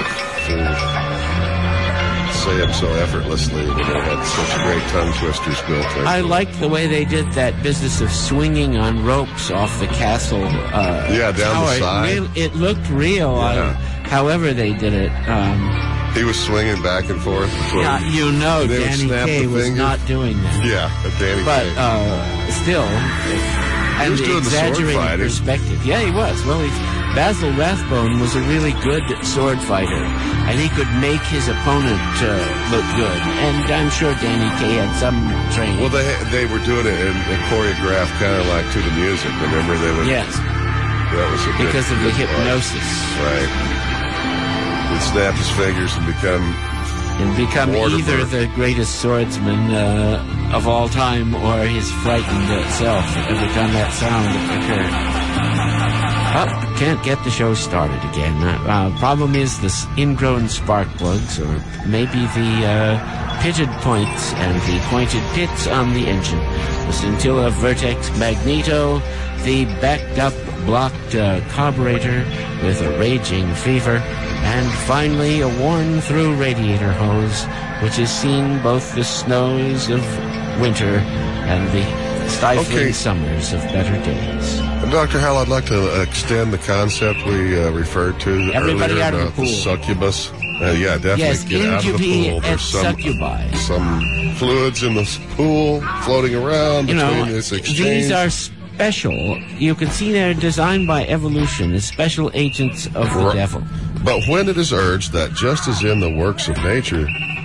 say them so effortlessly. And they had such great tongue twisters built in. I liked the way they did that business of swinging on ropes off the castle. Uh, Yeah, down the tower. side. It, real- it looked real. Yeah. I, however they did it. Um, He was swinging back and forth. Between, yeah, you know, They would Danny snap Kaye the was fingers. not doing that. Yeah, but Danny But Kaye. uh, still, and was the doing the sword exaggerated fighting. perspective. Yeah, he was. Well, he's, Basil Rathbone was a really good sword fighter, and he could make his opponent uh, look good. And I'm sure Danny Kaye had some training. Well, they they were doing it in a choreographed kind of like to the music. Remember, they would. yes, That was a good, because of the good part. hypnosis. Right. He'd snap his fingers and become. And become Mortimer. either the greatest swordsman uh, of all time or his frightened uh, self every time that sound occurred. Oh, can't get the show started again. Uh, uh, problem is the s- ingrown spark plugs, or maybe the uh, pitted points and the pointed pits on the engine. The Scintilla Vertex Magneto, the backed-up blocked uh, carburetor with a raging fever, and finally a worn-through radiator hose, which has seen both the snows of winter and the stifling Okay. summers of better days. And Doctor Hal, I'd like to extend the concept we uh, referred to Everybody earlier out of the about pool. succubus. Uh, yeah, definitely Yes, get out of the incubi pool. et There's some, succubi. some fluids in the s- pool floating around You between know, this exchange. these are special. You can see they're designed by evolution as special agents of the Right. devil. But when it is urged that just as in the works of nature,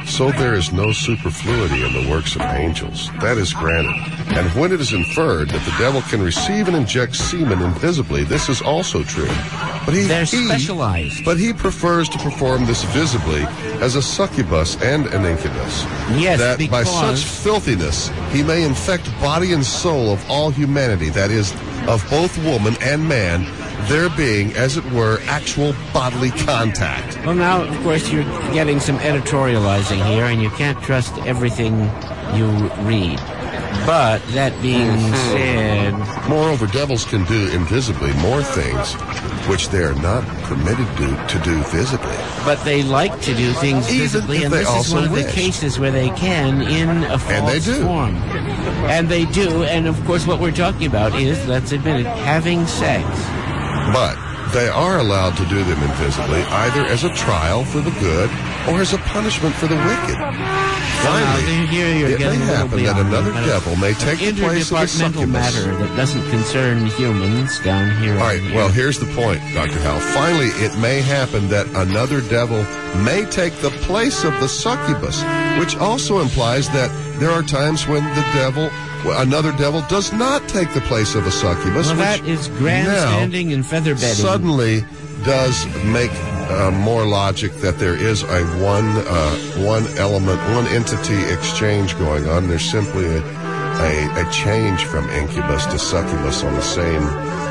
so there is no superfluity in the works of angels. That is granted. And when it is inferred that the devil can receive and inject semen invisibly, this is also true. But he, They're he, specialized. But he prefers to perform this visibly as a succubus and an incubus. Yes, that because... by such filthiness he may infect body and soul of all humanity, that is, of both woman and man, there being, as it were, actual bodily contact. Well, now, of course, you're getting some editorializing here, and you can't trust everything you read. But, that being said... Moreover, devils can do invisibly more things which they are not permitted to, to do visibly. But they like to do things Even visibly, if and they this is also one of the wish. cases where they can in a false And they do. form. And they do, and of course what we're talking about is, let's admit it, having sex. But they are allowed to do them invisibly, either as a trial for the good or as a punishment for the wicked. Finally, now, here you're it may getting a little happen that beyond another it, but devil may take the place of the interdepartmental succubus. matter that doesn't concern humans down here. All right, on the well, earth. here's the point, Doctor Hal. Finally, it may happen that another devil may take the place of the succubus, which also implies that there are times when the devil, well, another devil, does not take the place of a succubus. Well, which that is grandstanding and feather bedding. Suddenly does make uh, more logic that there is a one uh, one element, one entity exchange going on. There's simply a, a, a change from incubus to succubus on the same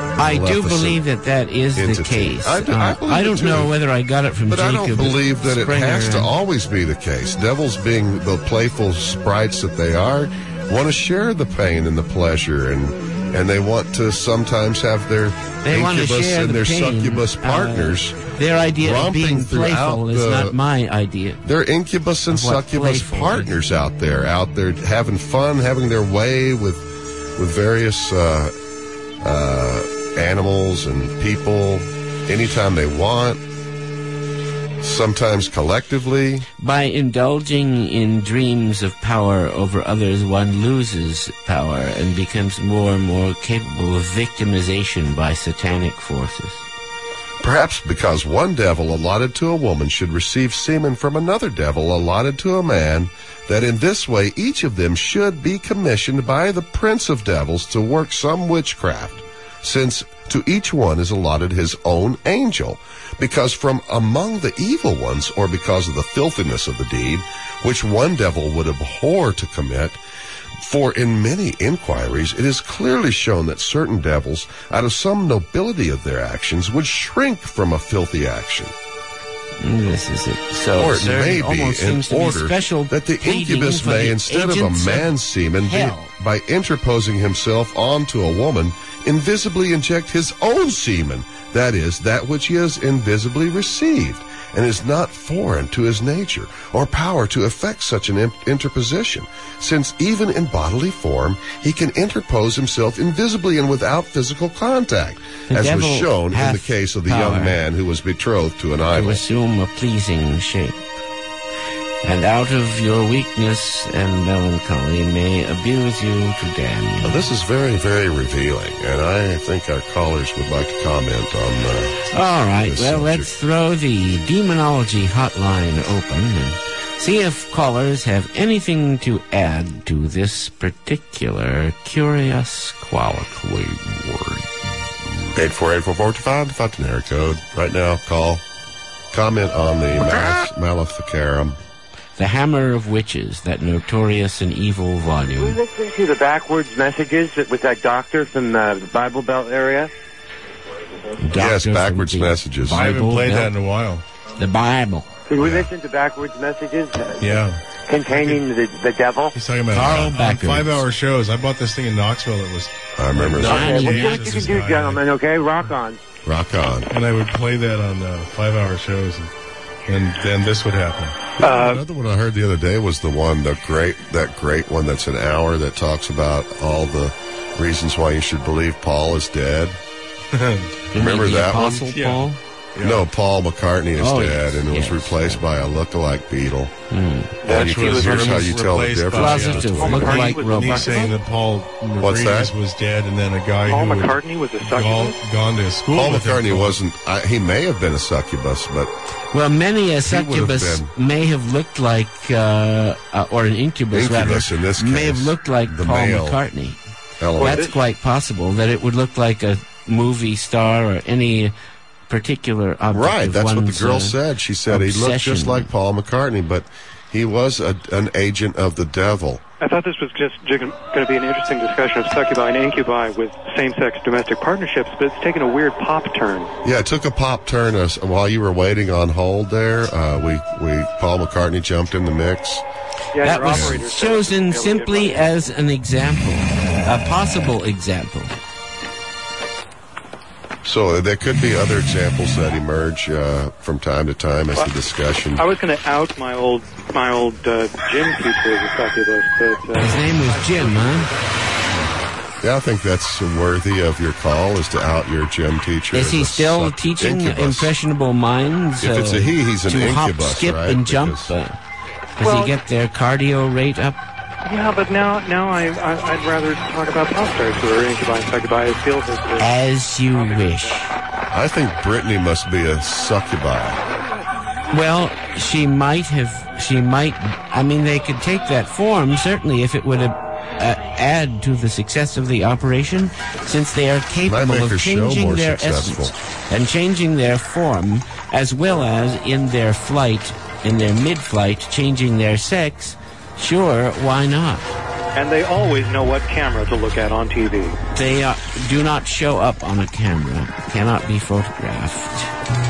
I do Maleficent believe that that is the entity. case. I do- I Uh, believe I it don't too. know whether I got it from But Jacob I don't believe that it Springer has to and- always be the case. Devils, being the playful sprites that they are, want to share the pain and the pleasure, and and they want to sometimes have their They want to incubus share and the their pain. succubus Uh, partners. Their idea of romping being throughout playful is the- not my idea. Their incubus and Of what succubus playful partners out there, out there having fun, having their way with with various uh, uh, animals and people anytime they want, sometimes collectively. By indulging in dreams of power over others, one loses power and becomes more and more capable of victimization by satanic forces. Perhaps because one devil allotted to a woman should receive semen from another devil allotted to a man, that in this way each of them should be commissioned by the prince of devils to work some witchcraft, since to each one is allotted his own angel, because from among the evil ones, or because of the filthiness of the deed, which one devil would abhor to commit, for in many inquiries it is clearly shown that certain devils, out of some nobility of their actions, would shrink from a filthy action. This is it. So, Or it sir, may it almost be in seems to be order special that the pleading incubus for may, the instead of a agents man's semen, be, hell. by interposing himself onto a woman, invisibly inject his own semen, that is, that which he has invisibly received, and is not foreign to his nature or power to effect such an in- interposition, since even in bodily form he can interpose himself invisibly and without physical contact, The as was devil shown in the hath case of the power young man who was betrothed to an to idol. assume a pleasing shape. And out of your weakness and melancholy may abuse you to damn you. Now, this is very, very revealing, and I think our callers would like to comment on uh, All right, this well, subject. let's throw the demonology hotline open and see if callers have anything to add to this particular curious quality word. eight four eight, four four two five, the Fountain area code. Right now, call. Comment on the Mass Maleficarum. The Hammer of Witches, that notorious and evil We volume. listened to the backwards messages with that doctor from uh, the Bible Belt area. Yes, Doctor backwards from the messages. I haven't Bible played that Belt. in a while. The Bible. Did we listen to backwards messages uh, Yeah. containing the, the devil? He's talking about Carl uh, on Backwards. five-hour shows. I bought this thing in Knoxville. It was I remember No. that. Okay, well, Yeah, do what you this can is do, my- gentlemen, okay? Rock on. Rock on. and I would play that on uh, five-hour shows, and, and then this would happen. Uh, Another one I heard the other day was the one, the great, that great one that's an hour that talks about all the reasons why you should believe Paul is dead. You Remember mean the that one? Apostle Yeah. Paul? Yeah. No, Paul McCartney is Oh, dead, yes, and it was yes. replaced by a look-alike Beatle. Hmm. And Which you- was here's how you tell the replaced difference. by, Closet uh, to Paul look McCartney like was- robots. He's saying that Paul What's Mavridis that? was dead, and then a guy Paul who had McCartney was a gone, succubus? gone to school Paul with him McCartney for- wasn't. I, he may have been a succubus, but Well, many a He would have succubus been- may have looked like, uh, uh, or an incubus, Incubus rather, in this may have case, looked like the Paul male McCartney. element. That's quite possible, that it would look like a movie star or any particular object Right, of that's what the one's, girl uh, said. She said he looked just obsession. like Paul McCartney, but he was a, an agent of the devil. I thought this was just going to be an interesting discussion of succubi and incubi with same-sex domestic partnerships, but it's taken a weird pop turn. Yeah, it took a pop turn us while you were waiting on hold there. Uh, we, we, Paul McCartney jumped in the mix. Yeah, That your was operator said chosen it was simply right. as an example, a possible example. So there could be other examples that emerge uh, from time to time as the discussion. I was going to out my old my old uh, gym teacher as a succubus, but uh, His name was Jim, huh? Yeah, I think that's worthy of your call, is to out your gym teacher. Is as he a still suc- teaching incubus. impressionable minds? If it's a uh, he, he's an to hop, incubus, skip, right? and jump? Because- Uh, does Well- he get their cardio rate up? yeah, but now now I, I I'd rather talk about pop stars who are incubi and succubi. It feels as if As you wish. I think Brittany must be a succubi. Well, she might have, she might, I mean, they could take that form, certainly, if it would uh, add to the success of the operation, since they are capable make of her show changing more their successful. essence and changing their form, as well as in their flight, in their mid-flight, changing their sex. Sure, why not? and they always know what camera to look at on T V. They uh, do not show up on a camera, cannot be photographed.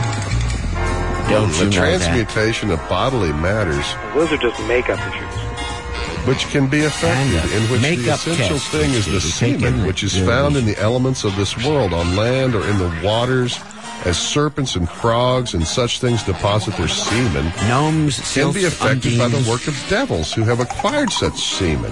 Don't The you know that? transmutation of bodily matters, Those are just makeup issues. which can be effective, And a in which the makeup essential test thing is the is taken semen, at which is the- found in the elements of this world, on land or in the waters, as serpents and frogs and such things deposit their semen, Gnomes, can be sylphs, affected by the undines. work of devils who have acquired such semen.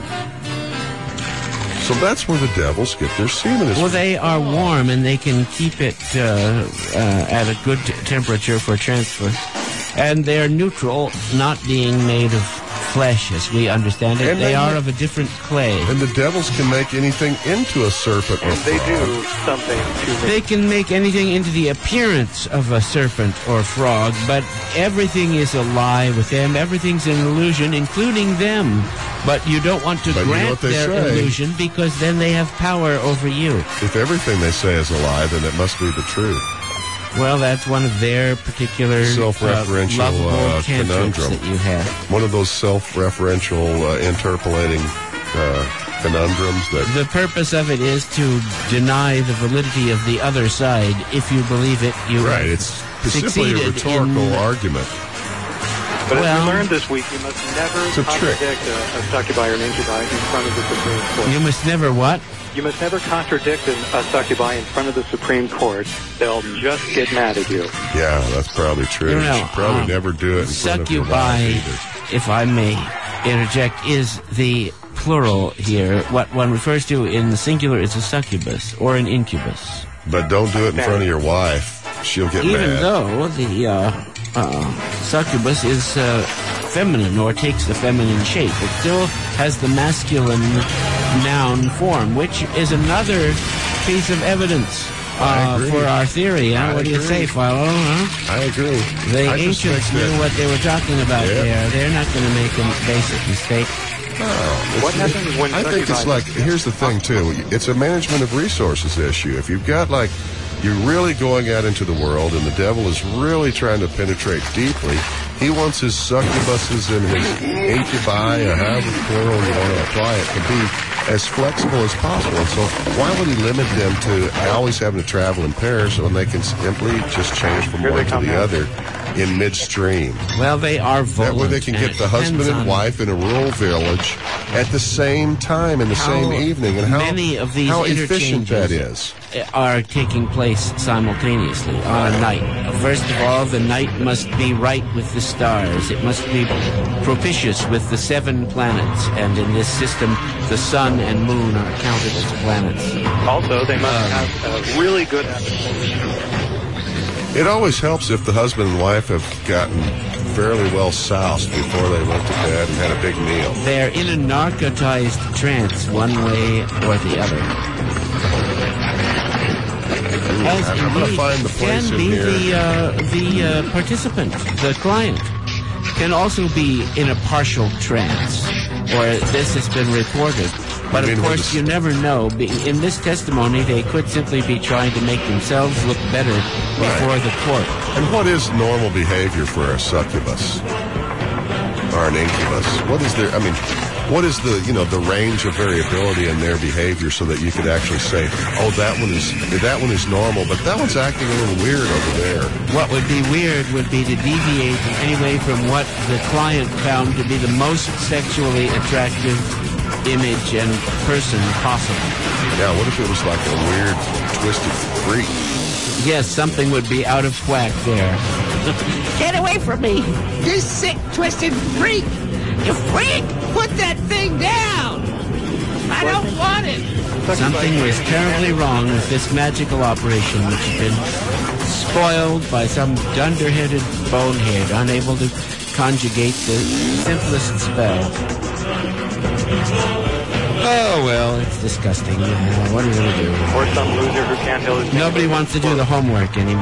So that's where the devils get their semen. Is Well, they are warm and they can keep it uh, uh, at a good t- temperature for transfer. And they're neutral, not being made of flesh as we understand it. And they they are ma- of a different clay. And the devils can make anything into a serpent or And they frog. do something to me. They can make anything into the appearance of a serpent or frog, but everything is a lie with them. Everything's an illusion, including them. But you don't want to But you know grant what they their say. illusion because then they have power over you. If everything they say is a lie, then it must be the truth. Well, that's one of their particular Self-referential, uh, lovable uh, cantrips conundrum. that you have. One of those self-referential, uh, interpolating uh, conundrums that... The purpose of it is to deny the validity of the other side. If you believe it, you Right, it's simply a succeeded rhetorical in- argument. But Well- as we learned this week, you must never It's a trick. contradict a, a succubi or an incubi in front of the Supreme Court. You must never what? You must never contradict an, a succubi in front of the Supreme Court. They'll just get mad at you. Yeah, that's probably true. You You, know, should probably um, never do it in front of your Succubi, wife either. if I may interject, is the plural here. What one refers to in the singular is a succubus or an incubus. But don't do it in front of your wife. She'll get Even mad. though the uh, uh, succubus is uh, feminine or takes the feminine shape, it still has the masculine noun form, which is another piece of evidence I uh, agree. for our theory. Huh? I What do you agree. say, Philo? Huh? I agree. The I just ancients think knew that- what they were talking about Yeah. there. They're not going to make a basic mistake. What happens when I think it's succubi- like, here's the thing too, it's a management of resources issue. If you've got like, you're really going out into the world and the devil is really trying to penetrate deeply, he wants his succubuses and his incubi, or however plural you want to apply it, to be as flexible as possible. And so why would he limit them to always having to travel in pairs when they can simply just change from Here they one to come the now. other in midstream? Well, they are That volant. way they can and get it the husband depends and on wife in a rural village at the same time in the how same evening, and how many of these how efficient that interchanges is. are taking place simultaneously on a night. First of all, the night must be right with the stars. It must be propitious with the seven planets. And in this system, the sun and moon are counted as planets. Also, they must Um, have a really good appetite. It always helps if the husband and wife have gotten fairly well soused before they went to bed and had a big meal. They're in a narcotized trance one way or the other. As I'm going to indeed find the place can in be here. the, uh, the uh, participant, the client, can also be in a partial trance, or this has been reported. But I mean, of course, the... you never know. In this testimony, they could simply be trying to make themselves look better before right. the court. And what is normal behavior for a succubus or an incubus? What is their? I mean, what is the you know the range of variability in their behavior so that you could actually say, oh, that one is that one is normal, but that one's acting a little weird over there. What would be weird would be to deviate in any way from what the client found to be the most sexually attractive image and person possible. Yeah, what if it was like a weird, twisted freak? Yes, something would be out of whack there. Get away from me! You sick, twisted freak! You freak! Put that thing down! I don't want it! Something was terribly wrong with this magical operation, which had been spoiled by some dunderheaded bonehead unable to conjugate the simplest spell. Oh, well, it's disgusting. Uh, what are we going to do? Or some loser who can't tell his Nobody wants to do the homework anymore.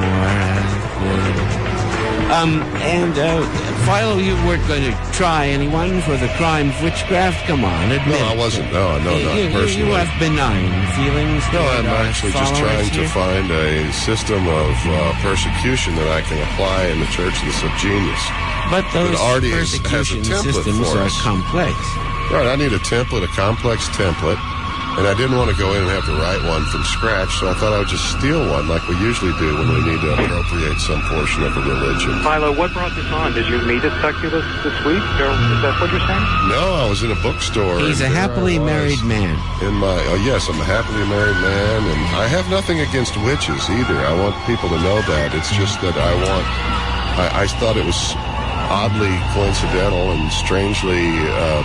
Uh, um, and, uh, Philo, you weren't going to try anyone for the crime of witchcraft? Come on, admit No, I it. wasn't. No, no, You- not you, personally. You have benign feelings. No, I'm toward our actually just followers trying to here. find a system of uh, persecution that I can apply in the Church of the Subgenius. But those already is- has a persecution template systems for are us. complex. Right, I need a template, a complex template, and I didn't want to go in and have to write one from scratch, so I thought I would just steal one like we usually do when we need to appropriate some portion of a religion. Philo, what brought this on? Did you meet a succubus this week? Or is that what you're saying? No, I was in a bookstore. He's a and there happily I was married man. In my, oh yes, I'm a happily married man, and I have nothing against witches either. I want people to know that. It's just that I want, I, I thought it was oddly coincidental and strangely, uh,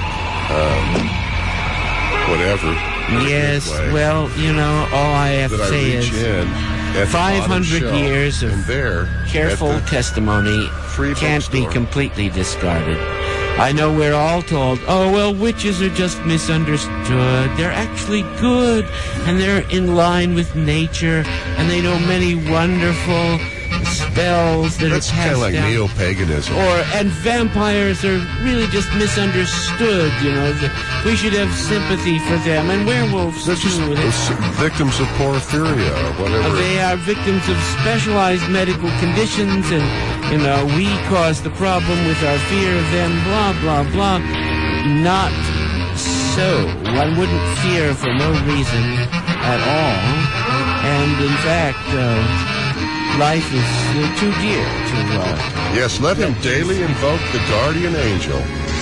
um, whatever. Yes, way, well, you know, all I have that to I say reach is in at the five bottom hundred shelf, years of and there, careful at the testimony free can't be bookstore. completely discarded. I know we're all told, oh, well, witches are just misunderstood. They're actually good, and they're in line with nature, and they know many wonderful spells that That's are kind passed of like down. neo-paganism. Or, and vampires are really just misunderstood, you know. The, we should have sympathy for them. And werewolves, They're just too. They, s- victims of porphyria or whatever. they are victims of specialized medical conditions, and, you know, we cause the problem with our fear of them, blah, blah, blah. Not so. One wouldn't fear for no reason at all. And, in fact, uh, life is uh, too dear to... Uh, Yes, let him daily invoke the guardian angel,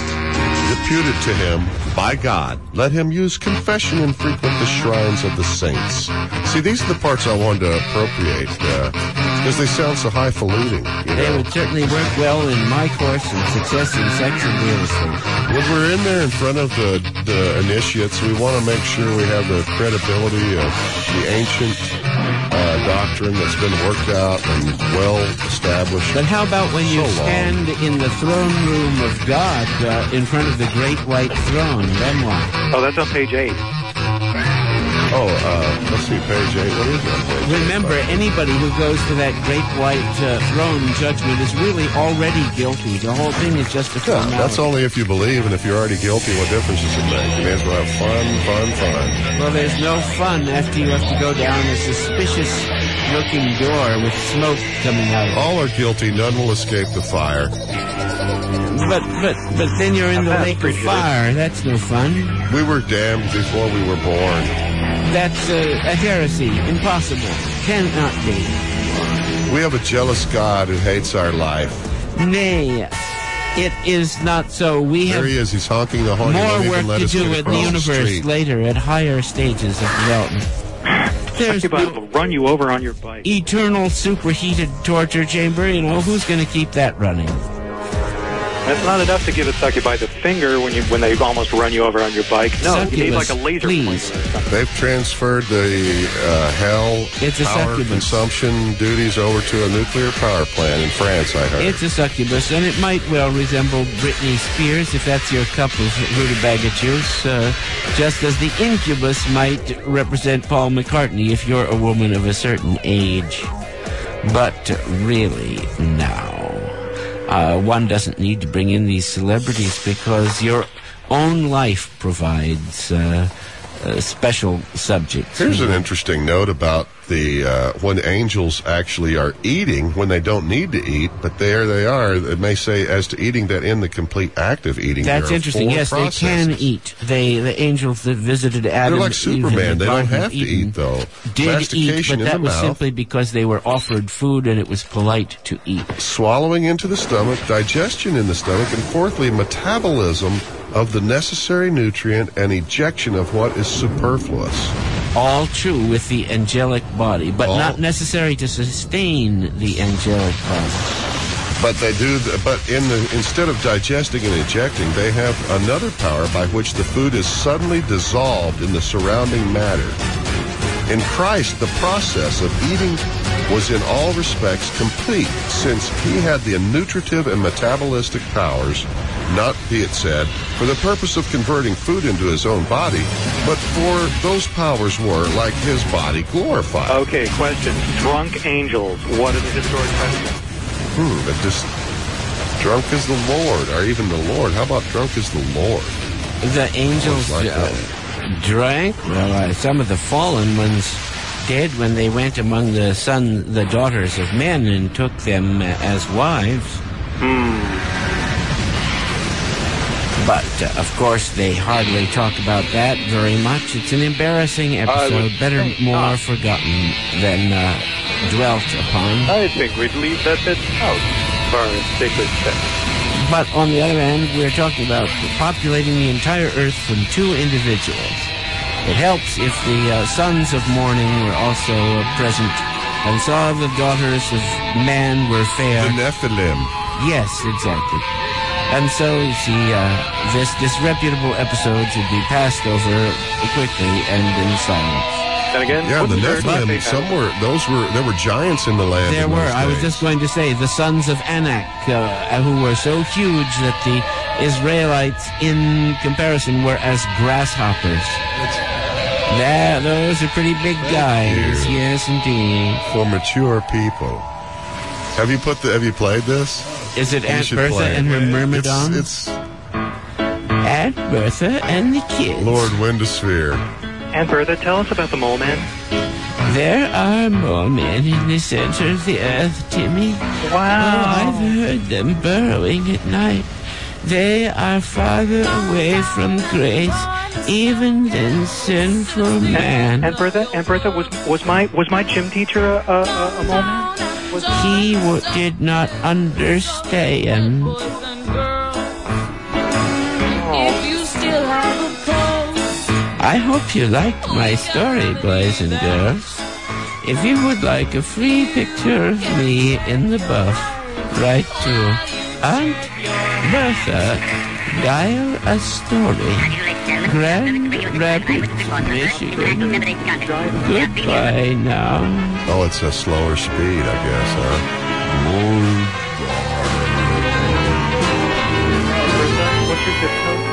deputed to him by God. Let him use confession and frequent the shrines of the saints. See, these are the parts I wanted to appropriate, because they sound so highfalutin, you They know. would certainly work well in my course in success in sex and real estate. When we're in there in front of the, the initiates, we want to make sure we have the credibility of the ancient uh, doctrine that's been worked out and well established. But how about when you So long. stand in the throne room of God uh, in front of the great white throne? Then what? Oh, that's on page eight. Oh, uh, let's see, page eight. What is it on page eight? Remember, anybody who goes to that great white uh, throne judgment is really already guilty. The whole thing is just a Yeah, formality. that's only if you believe, and if you're already guilty, what difference does it make? You may as well have fun, fun, fun. Well, there's no fun after you have to go down a suspicious-looking door with smoke coming out of it. All are guilty, none will escape the fire. But, but, but then you're in the That's lake of pretty good. fire. That's no fun. We were damned before we were born. That's uh, a heresy. Impossible. Cannot be. We have a jealous God who hates our life. Nay, it is not so. We There have he is, he's honking the horn. He won't more even work let to us do get in the across universe street. later at higher stages of development. There's Succubi no will run you over on your bike. eternal superheated torture chamber. You know, who's going to keep that running? That's not enough to give a succubi the finger when you when they almost run you over on your bike. No, Succubus, you need like a laser please. pointer. They've transferred the uh, hell It's a power succubus. consumption duties over to a nuclear power plant in France, I heard. It's a succubus, and it might well resemble Britney Spears if that's your cup of rutabaga juice, uh, just as the incubus might represent Paul McCartney if you're a woman of a certain age. But really, now, uh, one doesn't need to bring in these celebrities because your own life provides uh, uh, special subjects. Here's an interesting note about the uh, when angels actually are eating when they don't need to eat, but there they are. It may say as to eating that in the complete act of eating. That's there are interesting. four Yes, processes. they can eat. They the angels that visited Adam. They're like and Eve in Superman. the They don't Garden of have to Eden eat though. Did eat, Mastication but in that the was mouth. simply because they were offered food and it was polite to eat. Swallowing into the stomach, digestion in the stomach, and fourthly, metabolism of the necessary nutrient and ejection of what is superfluous. All true with the angelic body, but All- not necessary to sustain the angelic body. But they do. th- But in the instead of digesting and ejecting, they have another power by which the food is suddenly dissolved in the surrounding matter. In Christ, the process of eating was in all respects complete, since he had the nutritive and metabolistic powers, not, be it said, for the purpose of converting food into his own body, but for those powers were, like his body, glorified. Okay, question. Drunk angels. What are the historic precedents? Hmm, but just drunk as the Lord, or even the Lord. How about drunk as the Lord? The angels Like uh, drank. Well, uh, some of the fallen ones did when they went among the son, the daughters of men, and took them uh, as wives. But, uh, of course, they hardly talk about that very much. It's an embarrassing episode, would better think more not. forgotten than uh, dwelt upon. I think we'd leave that bit out as far as sacred text. But on the other hand, we're talking about populating the entire earth from two individuals. It helps if the uh, sons of morning were also uh, present and saw the daughters of man were fair. The Nephilim. Yes, exactly. And so, you see, uh, this disreputable episode should be passed over quickly and in silence. And again, Yeah, the wouldn't there- Nephilim. they Some have- were those were there were giants in the land. There in were, those I was days. just going to say, the sons of Anak, uh, who were so huge that the Israelites, in comparison, were as grasshoppers. There, those are pretty big guys. you. Yes, indeed. for mature people. Have you put the? Have you played this? Is it You Aunt should Bertha play it. and her myrmidons? It's, it's Aunt Bertha and the kids. Lord Windosphere. Aunt Bertha, tell us about the mole man. There are more men in the center of the earth, Timmy. Oh, I've heard them burrowing at night. They are farther away from grace, even than sinful man. Aunt Bertha, Aunt Bertha, was was my was my gym teacher a, a, a, a mole man? Was He w- did not understand. I hope you liked my story, boys and girls. If you would like a free picture of me in the buff, write to Aunt Bertha, dial a story, Grand Rapids, Michigan. Goodbye now. Oh, it's a slower speed, I guess, huh? what's your zip code?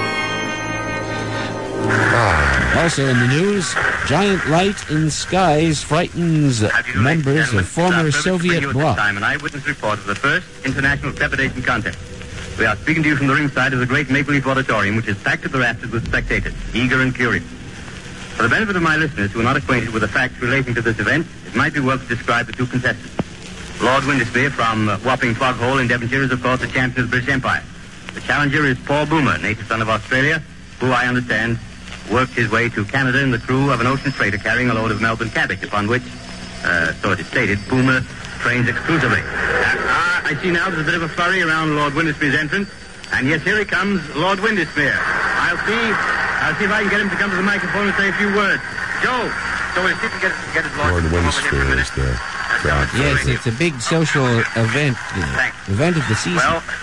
Also in the news, giant light in skies frightens members of former Soviet bloc. Time, an eyewitness report of the first international trepidation contest. We are speaking to you from the ringside of the great Maple Leaf Auditorium, which is packed to the rafters with spectators, eager and curious. For the benefit of my listeners who are not acquainted with the facts relating to this event, it might be well to describe the two contestants. Lord Windaspere from uh, Wapping Fog Hole in Devonshire is, of course, the champion of the British Empire. The challenger is Paul Boomer, native son of Australia, who, I understand, worked his way to Canada in the crew of an ocean freighter carrying a load of Melbourne cabbage, upon which, uh, so it is stated, Boomer trains exclusively. Uh, I see now there's a bit of a flurry around Lord Windaspere's entrance, and yes, here he comes, Lord Windaspere. I'll see, I'll see if I can get him to come to the microphone and say a few words. Joe, so we'll see if we can get, get his Lord lordship over here for a Windaspere minute. is the That's crowd. all. Yes, it's a big social event, the Thanks. event of the season. Well,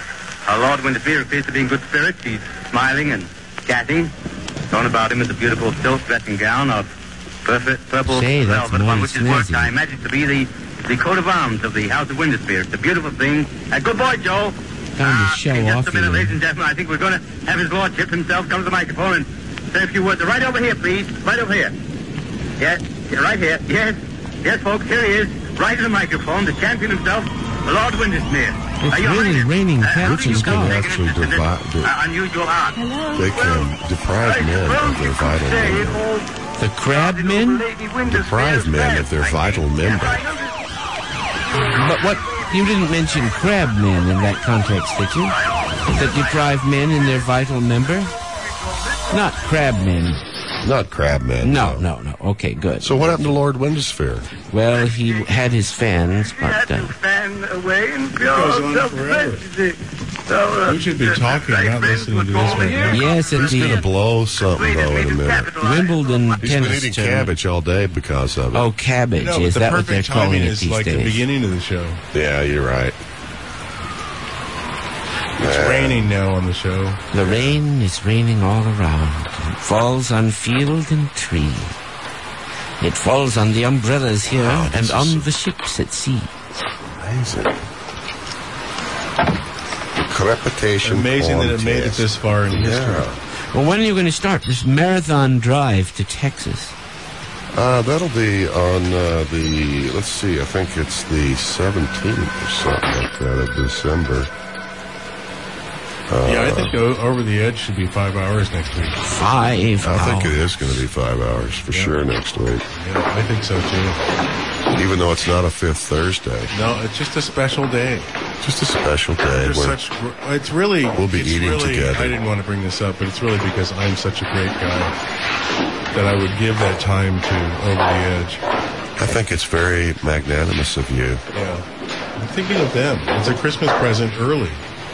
Our Lord Winterfield appears to be in good spirits. He's smiling and chatting. Thrown about him is a beautiful silk dressing gown of perfect purple Say, that's velvet, upon more which is worked, snazzy. I imagine, to be the, the coat of arms of the House of Winterfield. It's a beautiful thing. Uh, good boy, Joe. Time to show in off just a minute, here. ladies and gentlemen, I think we're going to have his lordship himself come to the microphone and say a few words. Right over here, please. Right over here. Yes, yeah, right here. Yes, yes, folks, here he is. Right to the microphone, the champion himself, the Lord Wintersmere. It's Uh, Your really Highness, raining uh, how cats do you and come to dogs. take an Actually, interest in this, devi- de- uh, unusual art? They can deprive men of their vital member. The crab men? Deprive men of their vital member. But what? You didn't mention crab men in that context, did you? That deprive men in their vital member? Not crab men. Not crab men. No, no, no. Okay, good. So what happened to Lord Wintersphere? Well, he had his fans, but uh, Fan away and goes on forever. We should be talking, not listening to this right now. yes, and He's going to the blow something, though, in a minute. Wimbledon He's been tennis eating tournament. cabbage all day because of it. Oh, cabbage. No, but is the that what they're perfect calling timing it is these like the days? beginning of the show. Yeah, you're right. It's raining now on the show. The rain is raining all around. It falls on field and tree. It falls on the umbrellas here Wow, and this on is- the ships at sea. Amazing. Crepitation. Amazing that it made it contest. this far in history. Yeah. Well, when are you going to start this marathon drive to Texas? Uh, that'll be on uh, the, let's see, I think it's the seventeenth or something like that of December. Yeah, I think o- Over the Edge should be five hours next week. Five I think it hours. is going to be five hours for Yeah. sure next week. Yeah, I think so too. Even though it's not a fifth Thursday. No, it's just a special day. Just a special day. There's where such. gr- It's really. We'll be it's eating really, together. I didn't want to bring this up, but it's really because I'm such a great guy that I would give that time to Over the Edge. I think it's very magnanimous of you. Yeah, I'm thinking of them. It's a Christmas present early.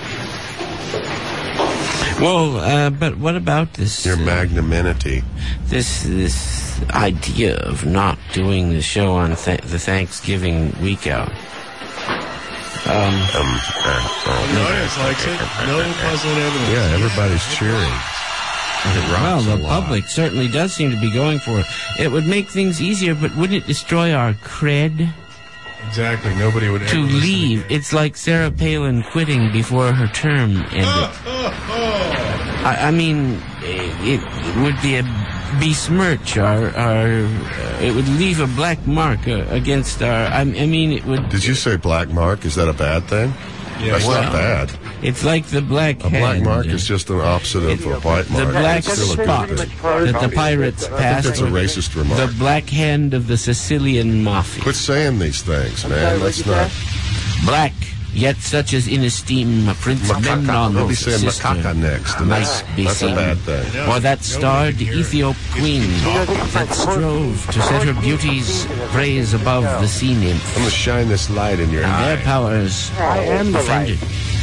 Well, uh, but what about this? Your uh, magnanimity. this this idea of not doing the show on th- the Thanksgiving week out. Um, Um, uh, oh. The audience likes it. No positive evidence. Yeah, everybody's cheering. It well, rocks the a lot. public certainly does seem to be going for it. It would make things easier, but wouldn't it destroy our cred Exactly. Nobody would ever to listen leave? again. It's like Sarah Palin quitting before her term ended. I, I mean, it, it would be a besmirch, our, our, uh, it would leave a black mark uh, against our, I, I mean, it would, Did you say black mark? Is that a bad thing? Yeah, That's well, not bad. it's like the black A black hand. mark is just an opposite of a white The mark. black It's still a spot good thing. that the pirates I think passed. that's a racist remark. The black hand of the Sicilian mafia. Quit saying these things, man. That's not. Black, yet such as in esteem a Prince Macaca. Memnon's They'll be saying sister macaca next, and might that's, be that's a seen. bad thing. Yeah. Or that starred Nobody can hear it. Ethiop queen that strove to set her beauty's praise above the sea nymph. I'm going to shine this light in your And eye. their powers I am the offended.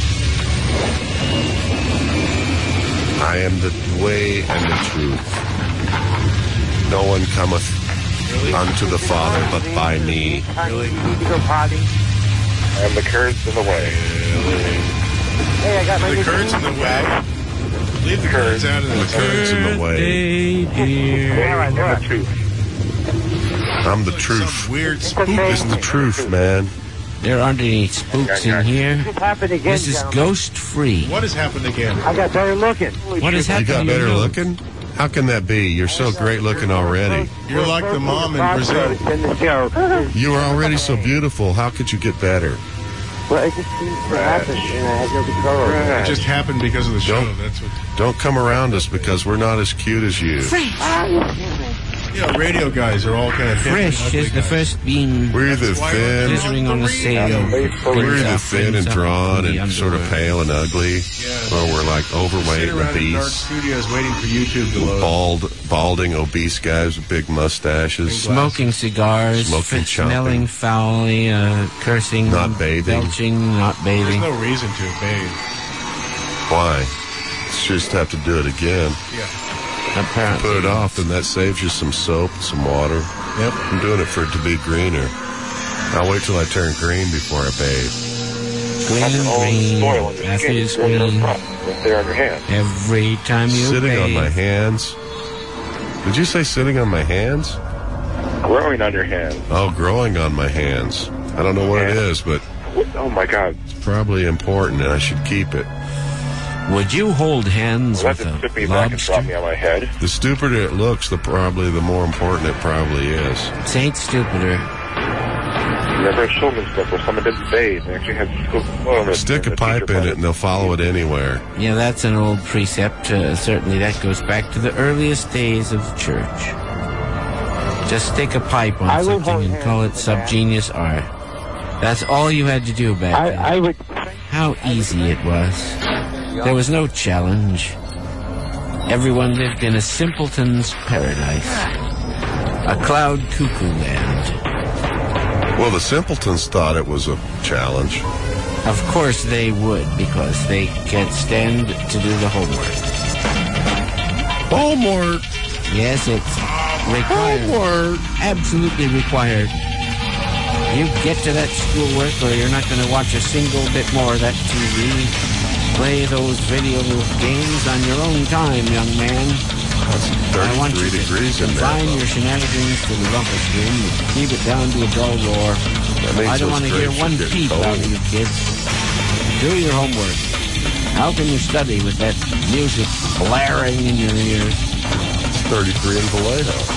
I am the way and the truth. No one cometh unto the Father but by me. Really? Need to go potty. I am the currents in the way. Hey, I got my The new curds in the way. Leave the curds out of The this. currents in the way. Birthday, dear. Yeah, I know it. I'm the Some truth. weird spook. This is the truth, man. There aren't any spooks in here. This happened again, This is gentlemen. ghost free. What has happened again? I got better looking. What has You happened got to your better nose? looking? How can that be? You're so great looking already. You're like the mom in Brazil. In the show. You were already so beautiful. How could you get better? Well, it just seems to happen, and I had no control over it. It just happened because of the show. Don't- That's what. Don't come around us because we're not as cute as you. Yeah, radio guys are all kind of hip and Fresh ugly is the guys. first beam We're the why thin, glittering on the sail. we're the thin and drawn the and sort of underwear. pale and ugly. Yeah. Or we're like overweight Sit and around in dark obese. studios waiting for YouTube to load. Bald, balding, obese guys with big mustaches. Smoking cigars, Smoking, f- chomping. smelling foully, uh, cursing, Not bathing. belching, not There's bathing. no reason to bathe. Why? Just have to do it again. Yeah. Apparently, Put it off, and that saves you some soap, some water. Yep. I'm doing it for it to be greener. I'll wait till I turn green before I bathe. Green, your own green, soil on your Matthew's skin. You're green. right there on your hand. Every time you Sitting on bathe. my hands. Did you say sitting on my hands? Growing on your hand. Oh, growing on my hands. I don't know what it is, but Oh my God. it's probably important and I should keep it. Would you hold hands Well, with that a just took me back and dropped lobster? me on my head. The stupider it looks, the probably the more important it probably is. It ain't stupider. Remember a children's book where someone didn't bathe and actually had scoop of oil in it. Stick a and the pipe teacher in it and they'll follow it anywhere. Yeah, that's an old precept. Uh, certainly that goes back to the earliest days of the church. Just stick a pipe on I would something hold and hands call it with subgenius art. That's all you had to do back I, then. I would. How easy it was. There was no challenge. Everyone lived in a simpleton's paradise. A cloud cuckoo land. Well, the simpletons thought it was a challenge. Of course they would, because they can't stand to do the homework. Homework! Yes, it's required. Homework! Absolutely required. You get to that schoolwork or you're not going to watch a single bit more of that T V. Play those video games on your own time, young man. That's I want you thirty-three to degrees in there. confine though. your shenanigans to the rumpus room and keep it down to a dull roar. That means I don't those want to hear grapes one are getting peep cold. out of you kids. Do your homework. How can you study with that music blaring in your ears? It's thirty-three in Vallejo.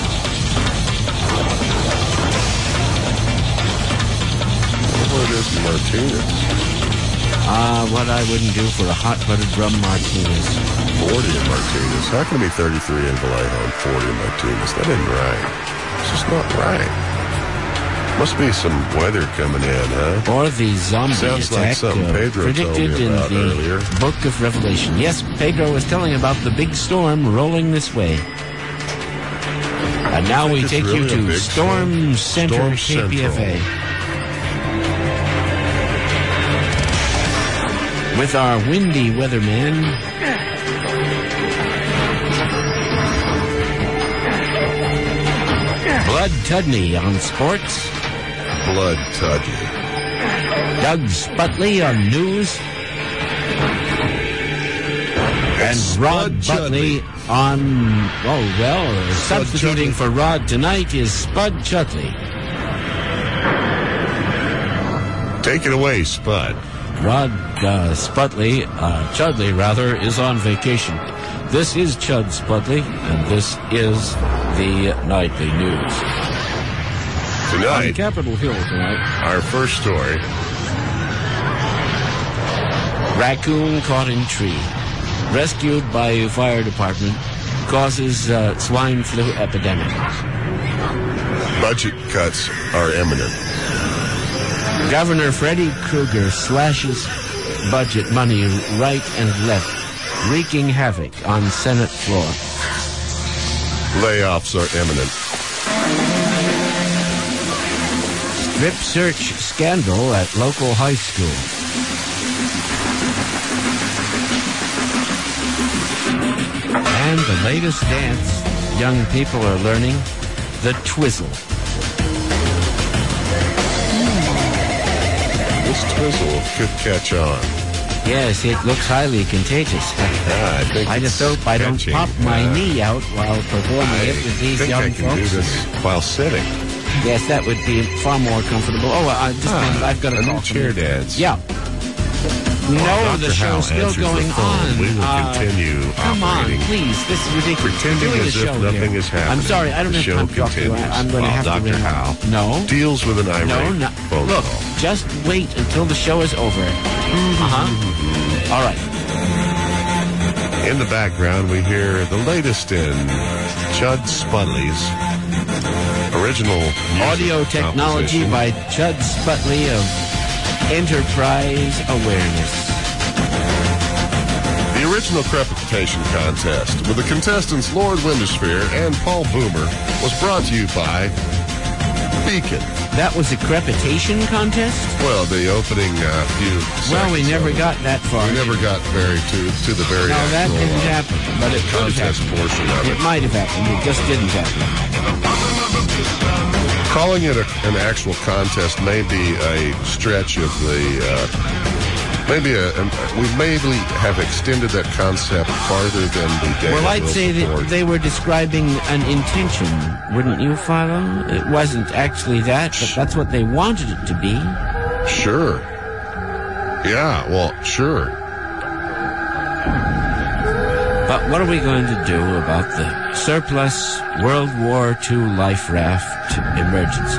What is Martinez? Ah, uh, what I wouldn't do for a hot buttered rum martinez. forty in Martinez. How can it be thirty-three in Vallejo and forty in Martinez? That isn't right. It's just not right. Must be some weather coming in, huh? Or the zombie Sounds like attack something uh, Pedro told predicted me in about the earlier. Book of Revelation. Yes, Pedro was telling about the big storm rolling this way. And now think we it's take really you a to big Storm storm? Center, Storm K P F A. With our windy weatherman, Blood Tudney on sports, Blood Tudney. Doug Sputley on news, and It's Rod Spud Butley Chudley. on, oh well, Spud substituting Chudley. for Rod tonight is Spud Chudley. Take it away, Spud. Rod uh, Sputley, uh, Chudley rather, is on vacation. This is Chud Sputley, and this is the Nightly News. On Tonight, Capitol Hill tonight, our first story. raccoon caught in tree, rescued by fire department, causes uh, swine flu epidemic. Budget cuts are imminent. Governor Freddy Krueger slashes budget money right and left, wreaking havoc on Senate floor. Layoffs are imminent. Strip search scandal at local high school. And the latest dance young people are learning, the twizzle. This twizzle could catch on. Yes, it looks highly contagious. Ah, I think I just it's hope I don't catching. pop my Uh, knee out while performing I it with these think young I can folks. do this while sitting. Yes, that would be far more comfortable. Oh, I just Ah, I've got a a new call chair coming in. dance. Yeah. No, Doctor the Hal show's still answers the going phone. on. We will Uh, continue Come operating. on, please. This is ridiculous. Pretending Doing as a if show nothing here. is happening. I'm sorry, I don't The have show time to talk to you. continues. I, I'm going to While have Doctor to ring. Hal No. deals with an irate No, no. phone Look, call. just wait until the show is over. Uh-huh. All right. In the background, we hear the latest in Chud Sputley's original music Audio technology composition. by Chud Sputley of Enterprise Awareness. The original Crepitation Contest with the contestants Lord Windersphere and Paul Boomer was brought to you by Beacon. That was a crepitation contest? Well, the opening uh, few Well, we seconds never of it. got that far. We never got very to to the very No, that actual, didn't uh, happen, but it could have contest happened. portion of It it. might have happened. It just didn't happen. Calling it a, an actual contest may be a stretch of the uh, Maybe a, a, we maybe have extended that concept farther than the day. Well, I'd say that they were describing an intention, wouldn't you, Philo? It wasn't actually that, but that's what they wanted it to be. Sure. Yeah, well, sure. But what are we going to do about the surplus World War Two life raft emergency?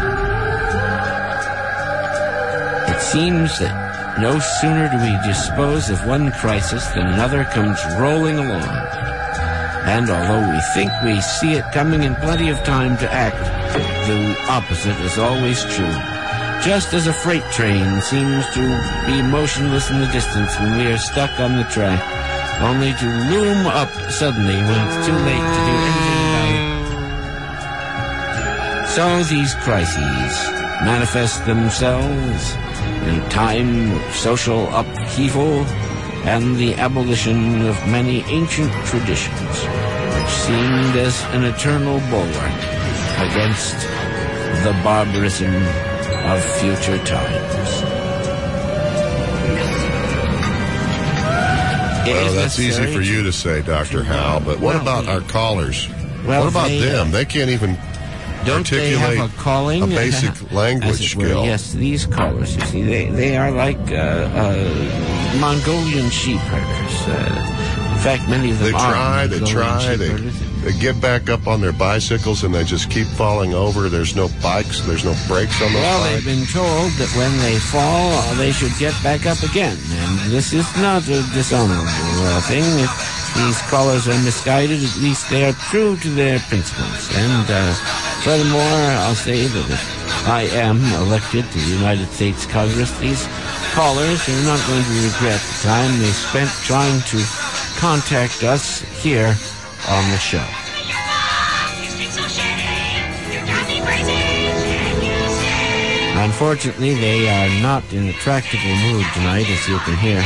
It seems that no sooner do we dispose of one crisis than another comes rolling along. And although we think we see it coming in plenty of time to act, the opposite is always true. Just as a freight train seems to be motionless in the distance when we are stuck on the track, only to loom up suddenly when it's too late to do anything about it. So these crises manifest themselves in a time of social upheaval and the abolition of many ancient traditions, which seemed as an eternal bulwark against the barbarism of future times. Well, that's easy for you to say, Doctor Hal, but what well, about our callers? Well, what about they, them? They can't even don't articulate they have a calling? A basic language skill. Yes, these callers, you see, they, they are like uh, uh, Mongolian sheep herders. Uh, in fact, many of them they are try, they Mongolian try, sheep they, herders. they get back up on their bicycles and they just keep falling over. There's no bikes, there's no brakes on those well, bikes. Well, they've been told that when they fall, uh, they should get back up again. And this is not a dishonorable uh, thing. If these callers are misguided, at least they are true to their principles. And uh, furthermore, I'll say that if I am elected to the United States Congress, these callers are not going to regret the time they spent trying to contact us here on the show. Unfortunately, they are not in a tractable mood tonight, as you can hear.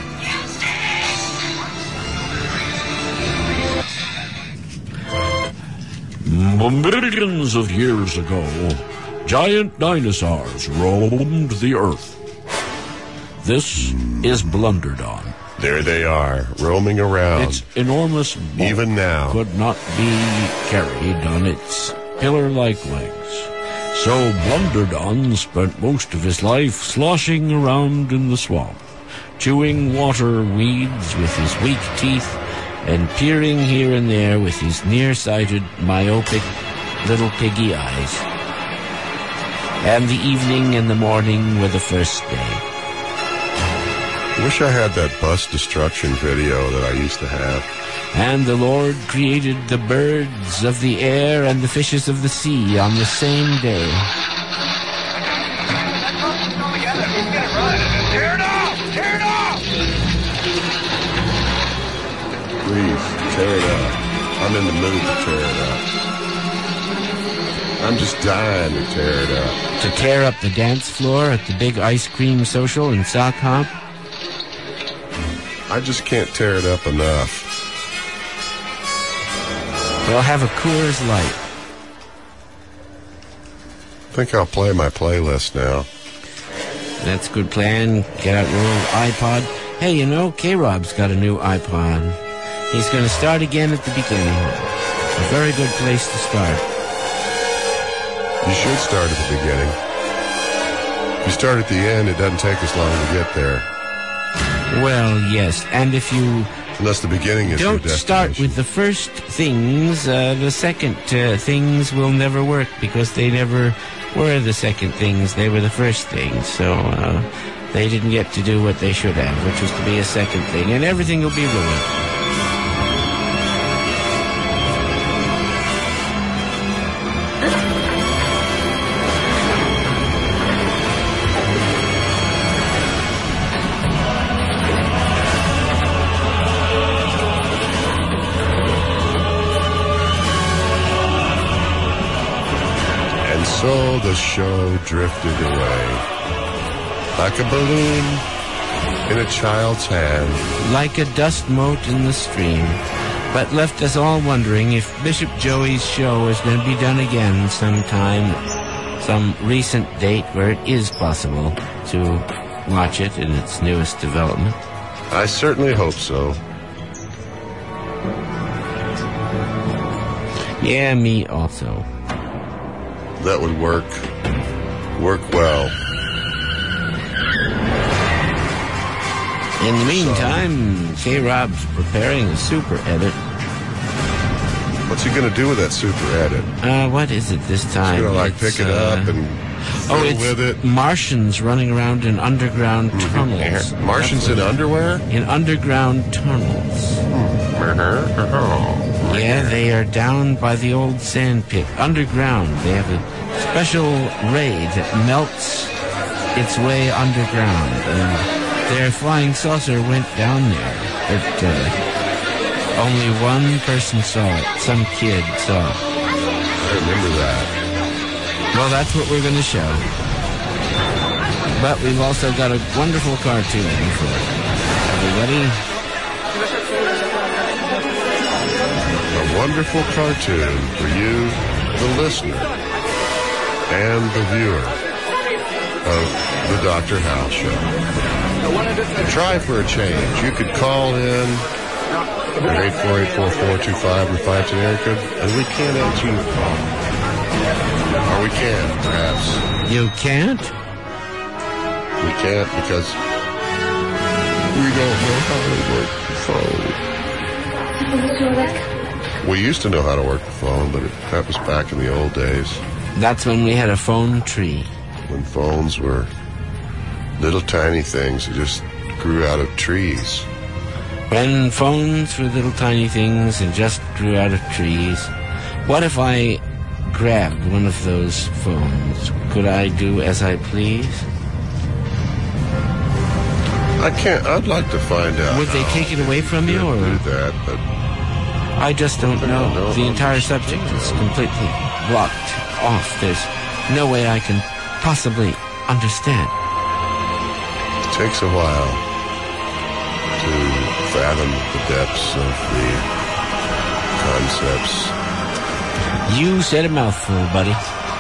Millions of years ago, giant dinosaurs roamed the earth. This is Blunderdon. There they are, roaming around. Its enormous bulk even now could not be carried on its pillar-like legs. So Blunderdon spent most of his life sloshing around in the swamp, chewing water weeds with his weak teeth and peering here and there with his nearsighted, myopic little piggy eyes. And the evening and the morning were the first day. I wish I had that bus destruction video that I used to have. And the Lord created the birds of the air and the fishes of the sea on the same day. Tear it off! Tear it off! Please, tear it up. I'm in the mood to tear it up. I'm just dying to tear it up. To tear up the dance floor at the big ice cream social in Sock Hop? I just can't tear it up enough. We'll have a Coors Light. I think I'll play my playlist now. That's a good plan. Get out your old iPod. Hey, you know, K-Rob's got a new iPod. He's going to start again at the beginning. A very good place to start. You should start at the beginning. If you start at the end, it doesn't take as long to get there. Well, yes, and if you unless the beginning is don't start with the first things, uh, the second uh, things will never work because they never were the second things. They were the first things, so uh, they didn't get to do what they should have, which was to be a second thing, and everything will be ruined. So the show drifted away, like a balloon in a child's hand. Like a dust mote in the stream, but left us all wondering if Bishop Joey's show is going to be done again sometime, some recent date where it is possible to watch it in its newest development. I certainly hope so. Yeah, me also. That would work. Work well. In the meantime, K-Rob's preparing a super edit. What's he going to do with that super edit? Uh, what is it this time? He's going to, like, It's, pick it uh, up and Oh, fiddle it's with it? Martians running around in underground Mm-hmm. tunnels. Martians in underwear? In underground tunnels. Yeah, they are down by the old sand pit. Underground. They have a special ray that melts its way underground. And their flying saucer went down there. But uh, only one person saw it. Some kid saw it. I remember that. Well, that's what we're going to show. But we've also got a wonderful cartoon for everybody. A wonderful cartoon for you, the listener, and the viewer of the Doctor Hal Show. Try for a change. You could call in at eight four eight, four four two five and five ten area code, and we can't answer your call. Or we can, perhaps. You can't? We can't because we don't know how to work the phone. We used to know how to work the phone, but it, that was back in the old days. That's when we had a phone tree. When phones were little tiny things that just grew out of trees. When phones were little tiny things and just grew out of trees. What if I grabbed one of those phones? Could I do as I please? I can't. I'd like to find out. Would they take it away from you, or do that? But I just don't know. know. The entire subject is completely blocked off. There's no way I can possibly understand. It takes a while to fathom the depths of the concepts. You said a mouthful, buddy.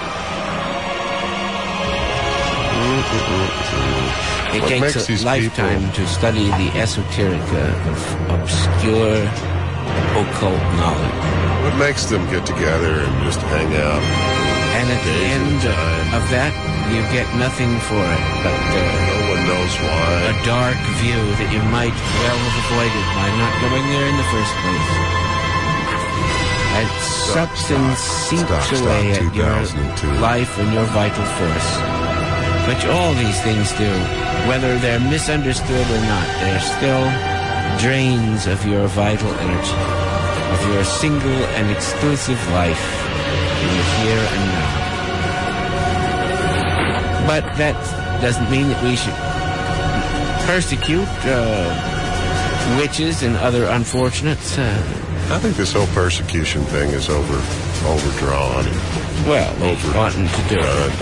It What takes makes a these lifetime people- to study the esoterica of obscure occult knowledge. What makes them get together and just hang out? And at the Days end at a time. of that, you get nothing for it but uh, No one knows why. a dark view that you might well have avoided by not going there in the first place. It sucks and sinks stop, stop, away at two thousand two. your life and your vital force. But all these things do, whether they're misunderstood or not, they're still drains of your vital energy, of your single and exclusive life in the here and now. But that doesn't mean that we should persecute uh, witches and other unfortunates. Uh, I think this whole persecution thing is over, overdrawn. well, we oughtn't to do it.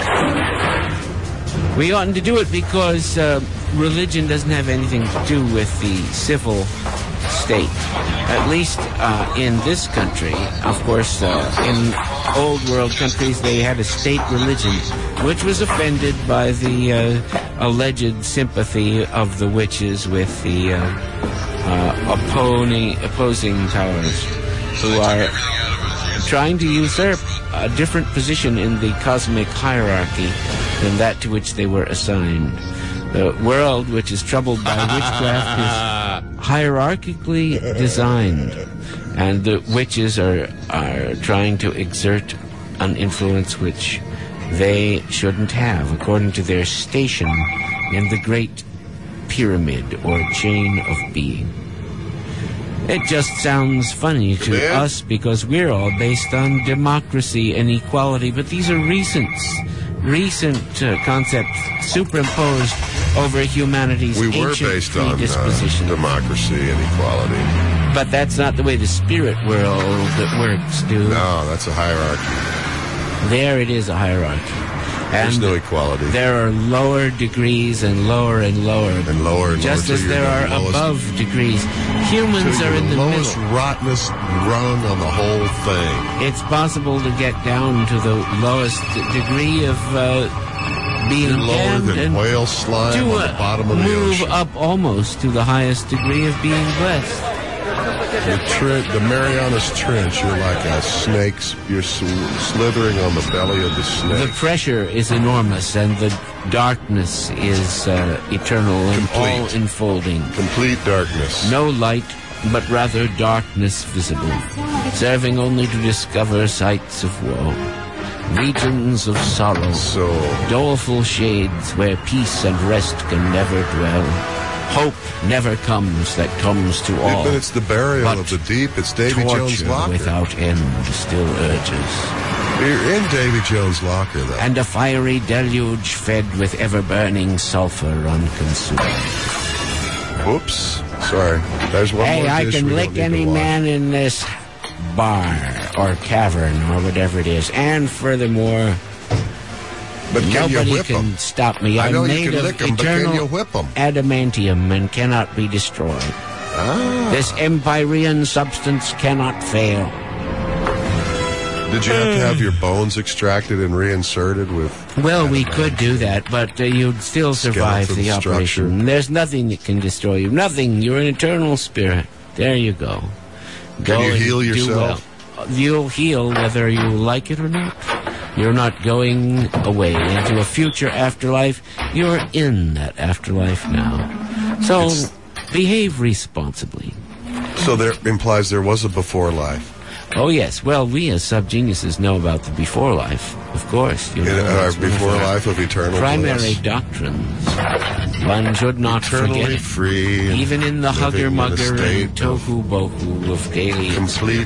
We oughtn't to do it because uh, religion doesn't have anything to do with the civil state. At least uh, in this country. Of course, uh, in old world countries, they had a state religion, which was offended by the uh, alleged sympathy of the witches with the uh, uh, opposing, opposing powers who are trying to usurp a different position in the cosmic hierarchy than that to which they were assigned. The world, which is troubled by witchcraft, is hierarchically designed, and the witches are are trying to exert an influence which they shouldn't have, according to their station in the great pyramid or chain of being. It just sounds funny to Man. us because we're all based on democracy and equality, but these are recent, recent uh, concepts superimposed over humanity's We were ancient based on uh, predisposition. democracy and equality. But that's not the way the spirit world that works, dude. No, that's a hierarchy. There it is, a hierarchy. There's And no equality. there are lower degrees and lower and lower. And lower and Just lower as till there you're are the lowest- above degrees. Humans till are you're in the lowest, middle. rottenest rung on the whole thing. It's possible to get down to the lowest degree of uh, being lower damned than and whale slime to on the uh, bottom of the move ocean. up almost to the highest degree of being blessed. The, tre- the Marianas Trench, you're like a snake. You're sl- slithering on the belly of the snake. The pressure is enormous, and the darkness is uh, eternal and Complete. all enfolding. Complete darkness. No light, but rather darkness visible, serving only to discover sights of woe, regions of sorrow, So, doleful shades where peace and rest can never dwell. Hope never comes that comes to all. but it's the burial but of the deep. It's Davy Jones' torture locker. without end still urges. You're in Davy Jones' locker, though. And a fiery deluge fed with ever-burning sulfur unconsumed. Whoops. Sorry. There's one Hey, more I dish can we don't lick need any to wash. man in this bar or cavern or whatever it is. And furthermore, But can you nobody whip can them? stop me. I I'm know you made can of lick 'em, but can eternal you whip 'em? adamantium and cannot be destroyed. Ah. This empyrean substance cannot fail. Did you have to have your bones extracted and reinserted with... Well, we could do that, but uh, you'd still survive Skeleton the structure. operation. There's nothing that can destroy you. Nothing. You're an eternal spirit. There you go. Go Can you and heal do yourself? well. You'll heal whether you like it or not. You're not going away into a future afterlife. You're in that afterlife now. So It's- behave responsibly. So that implies there was a before life. Oh, yes. Well, we as sub-geniuses know about the before life, of course. You In know, our it's one of before our life of eternal primary bliss. doctrines. One should not Eternally forget it. free. and Even in the living in a hugger-mugger state and of tohu-bohu of daily complete.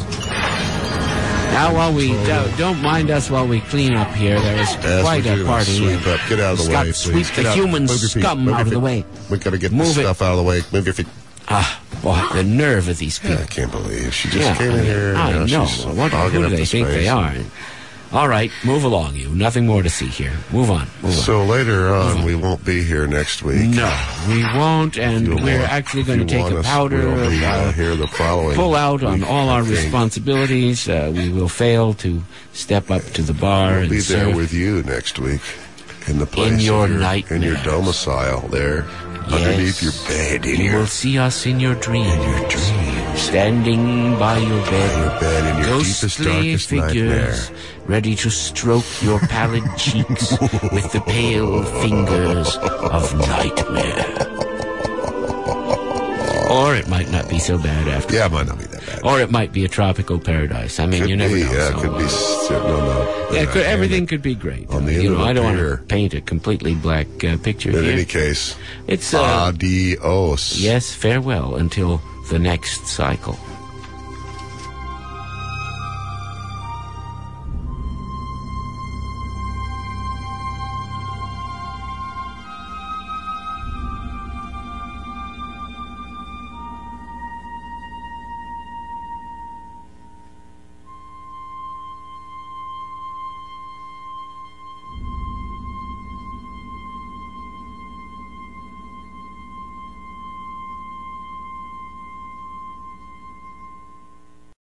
Now, while we do, don't mind us while we clean up here, there is Yes, quite we a do. party. Sweep up. Get out of the Scott, way, sweep please. the Get out. human Move your feet. scum Move out your of the feet. way. We gotta get Move this it. stuff out of the way. Move your feet. Ah, boy, the nerve of these people. I can't believe she just Yeah, came I in mean, here. And I now know. she's What, hogging who do up they the think space. they are? All right, move along, you. Nothing more to see here. Move on. Move on. So later on, we won't be here next week. No, we won't, and You'll we're want- actually if going to you take want a us, powder, we'll be, uh, uh, here the following pull out on week, all I our think. responsibilities. Uh, we will fail to step up to the bar We'll and be there serve. with you next week in the place In of your in your nightmares. domicile there underneath your bed in You your will see us in your dreams. In your dreams. Standing by your bed. your bed in your deepest Ghostly darkest nightmare. figures ready to stroke your pallid cheeks with the pale fingers of nightmare. Or it might not be so bad after. Yeah, it might not be that bad. Or it might be a tropical paradise. I mean, Could you never be, know. yeah, so, it could be. uh, s- No, no. yeah, Uh, could, and everything could be great. on the Uh, end you of know, a I don't want pier. to paint a completely black uh, picture In here. any case, It's uh, adios. yes, farewell until the next cycle.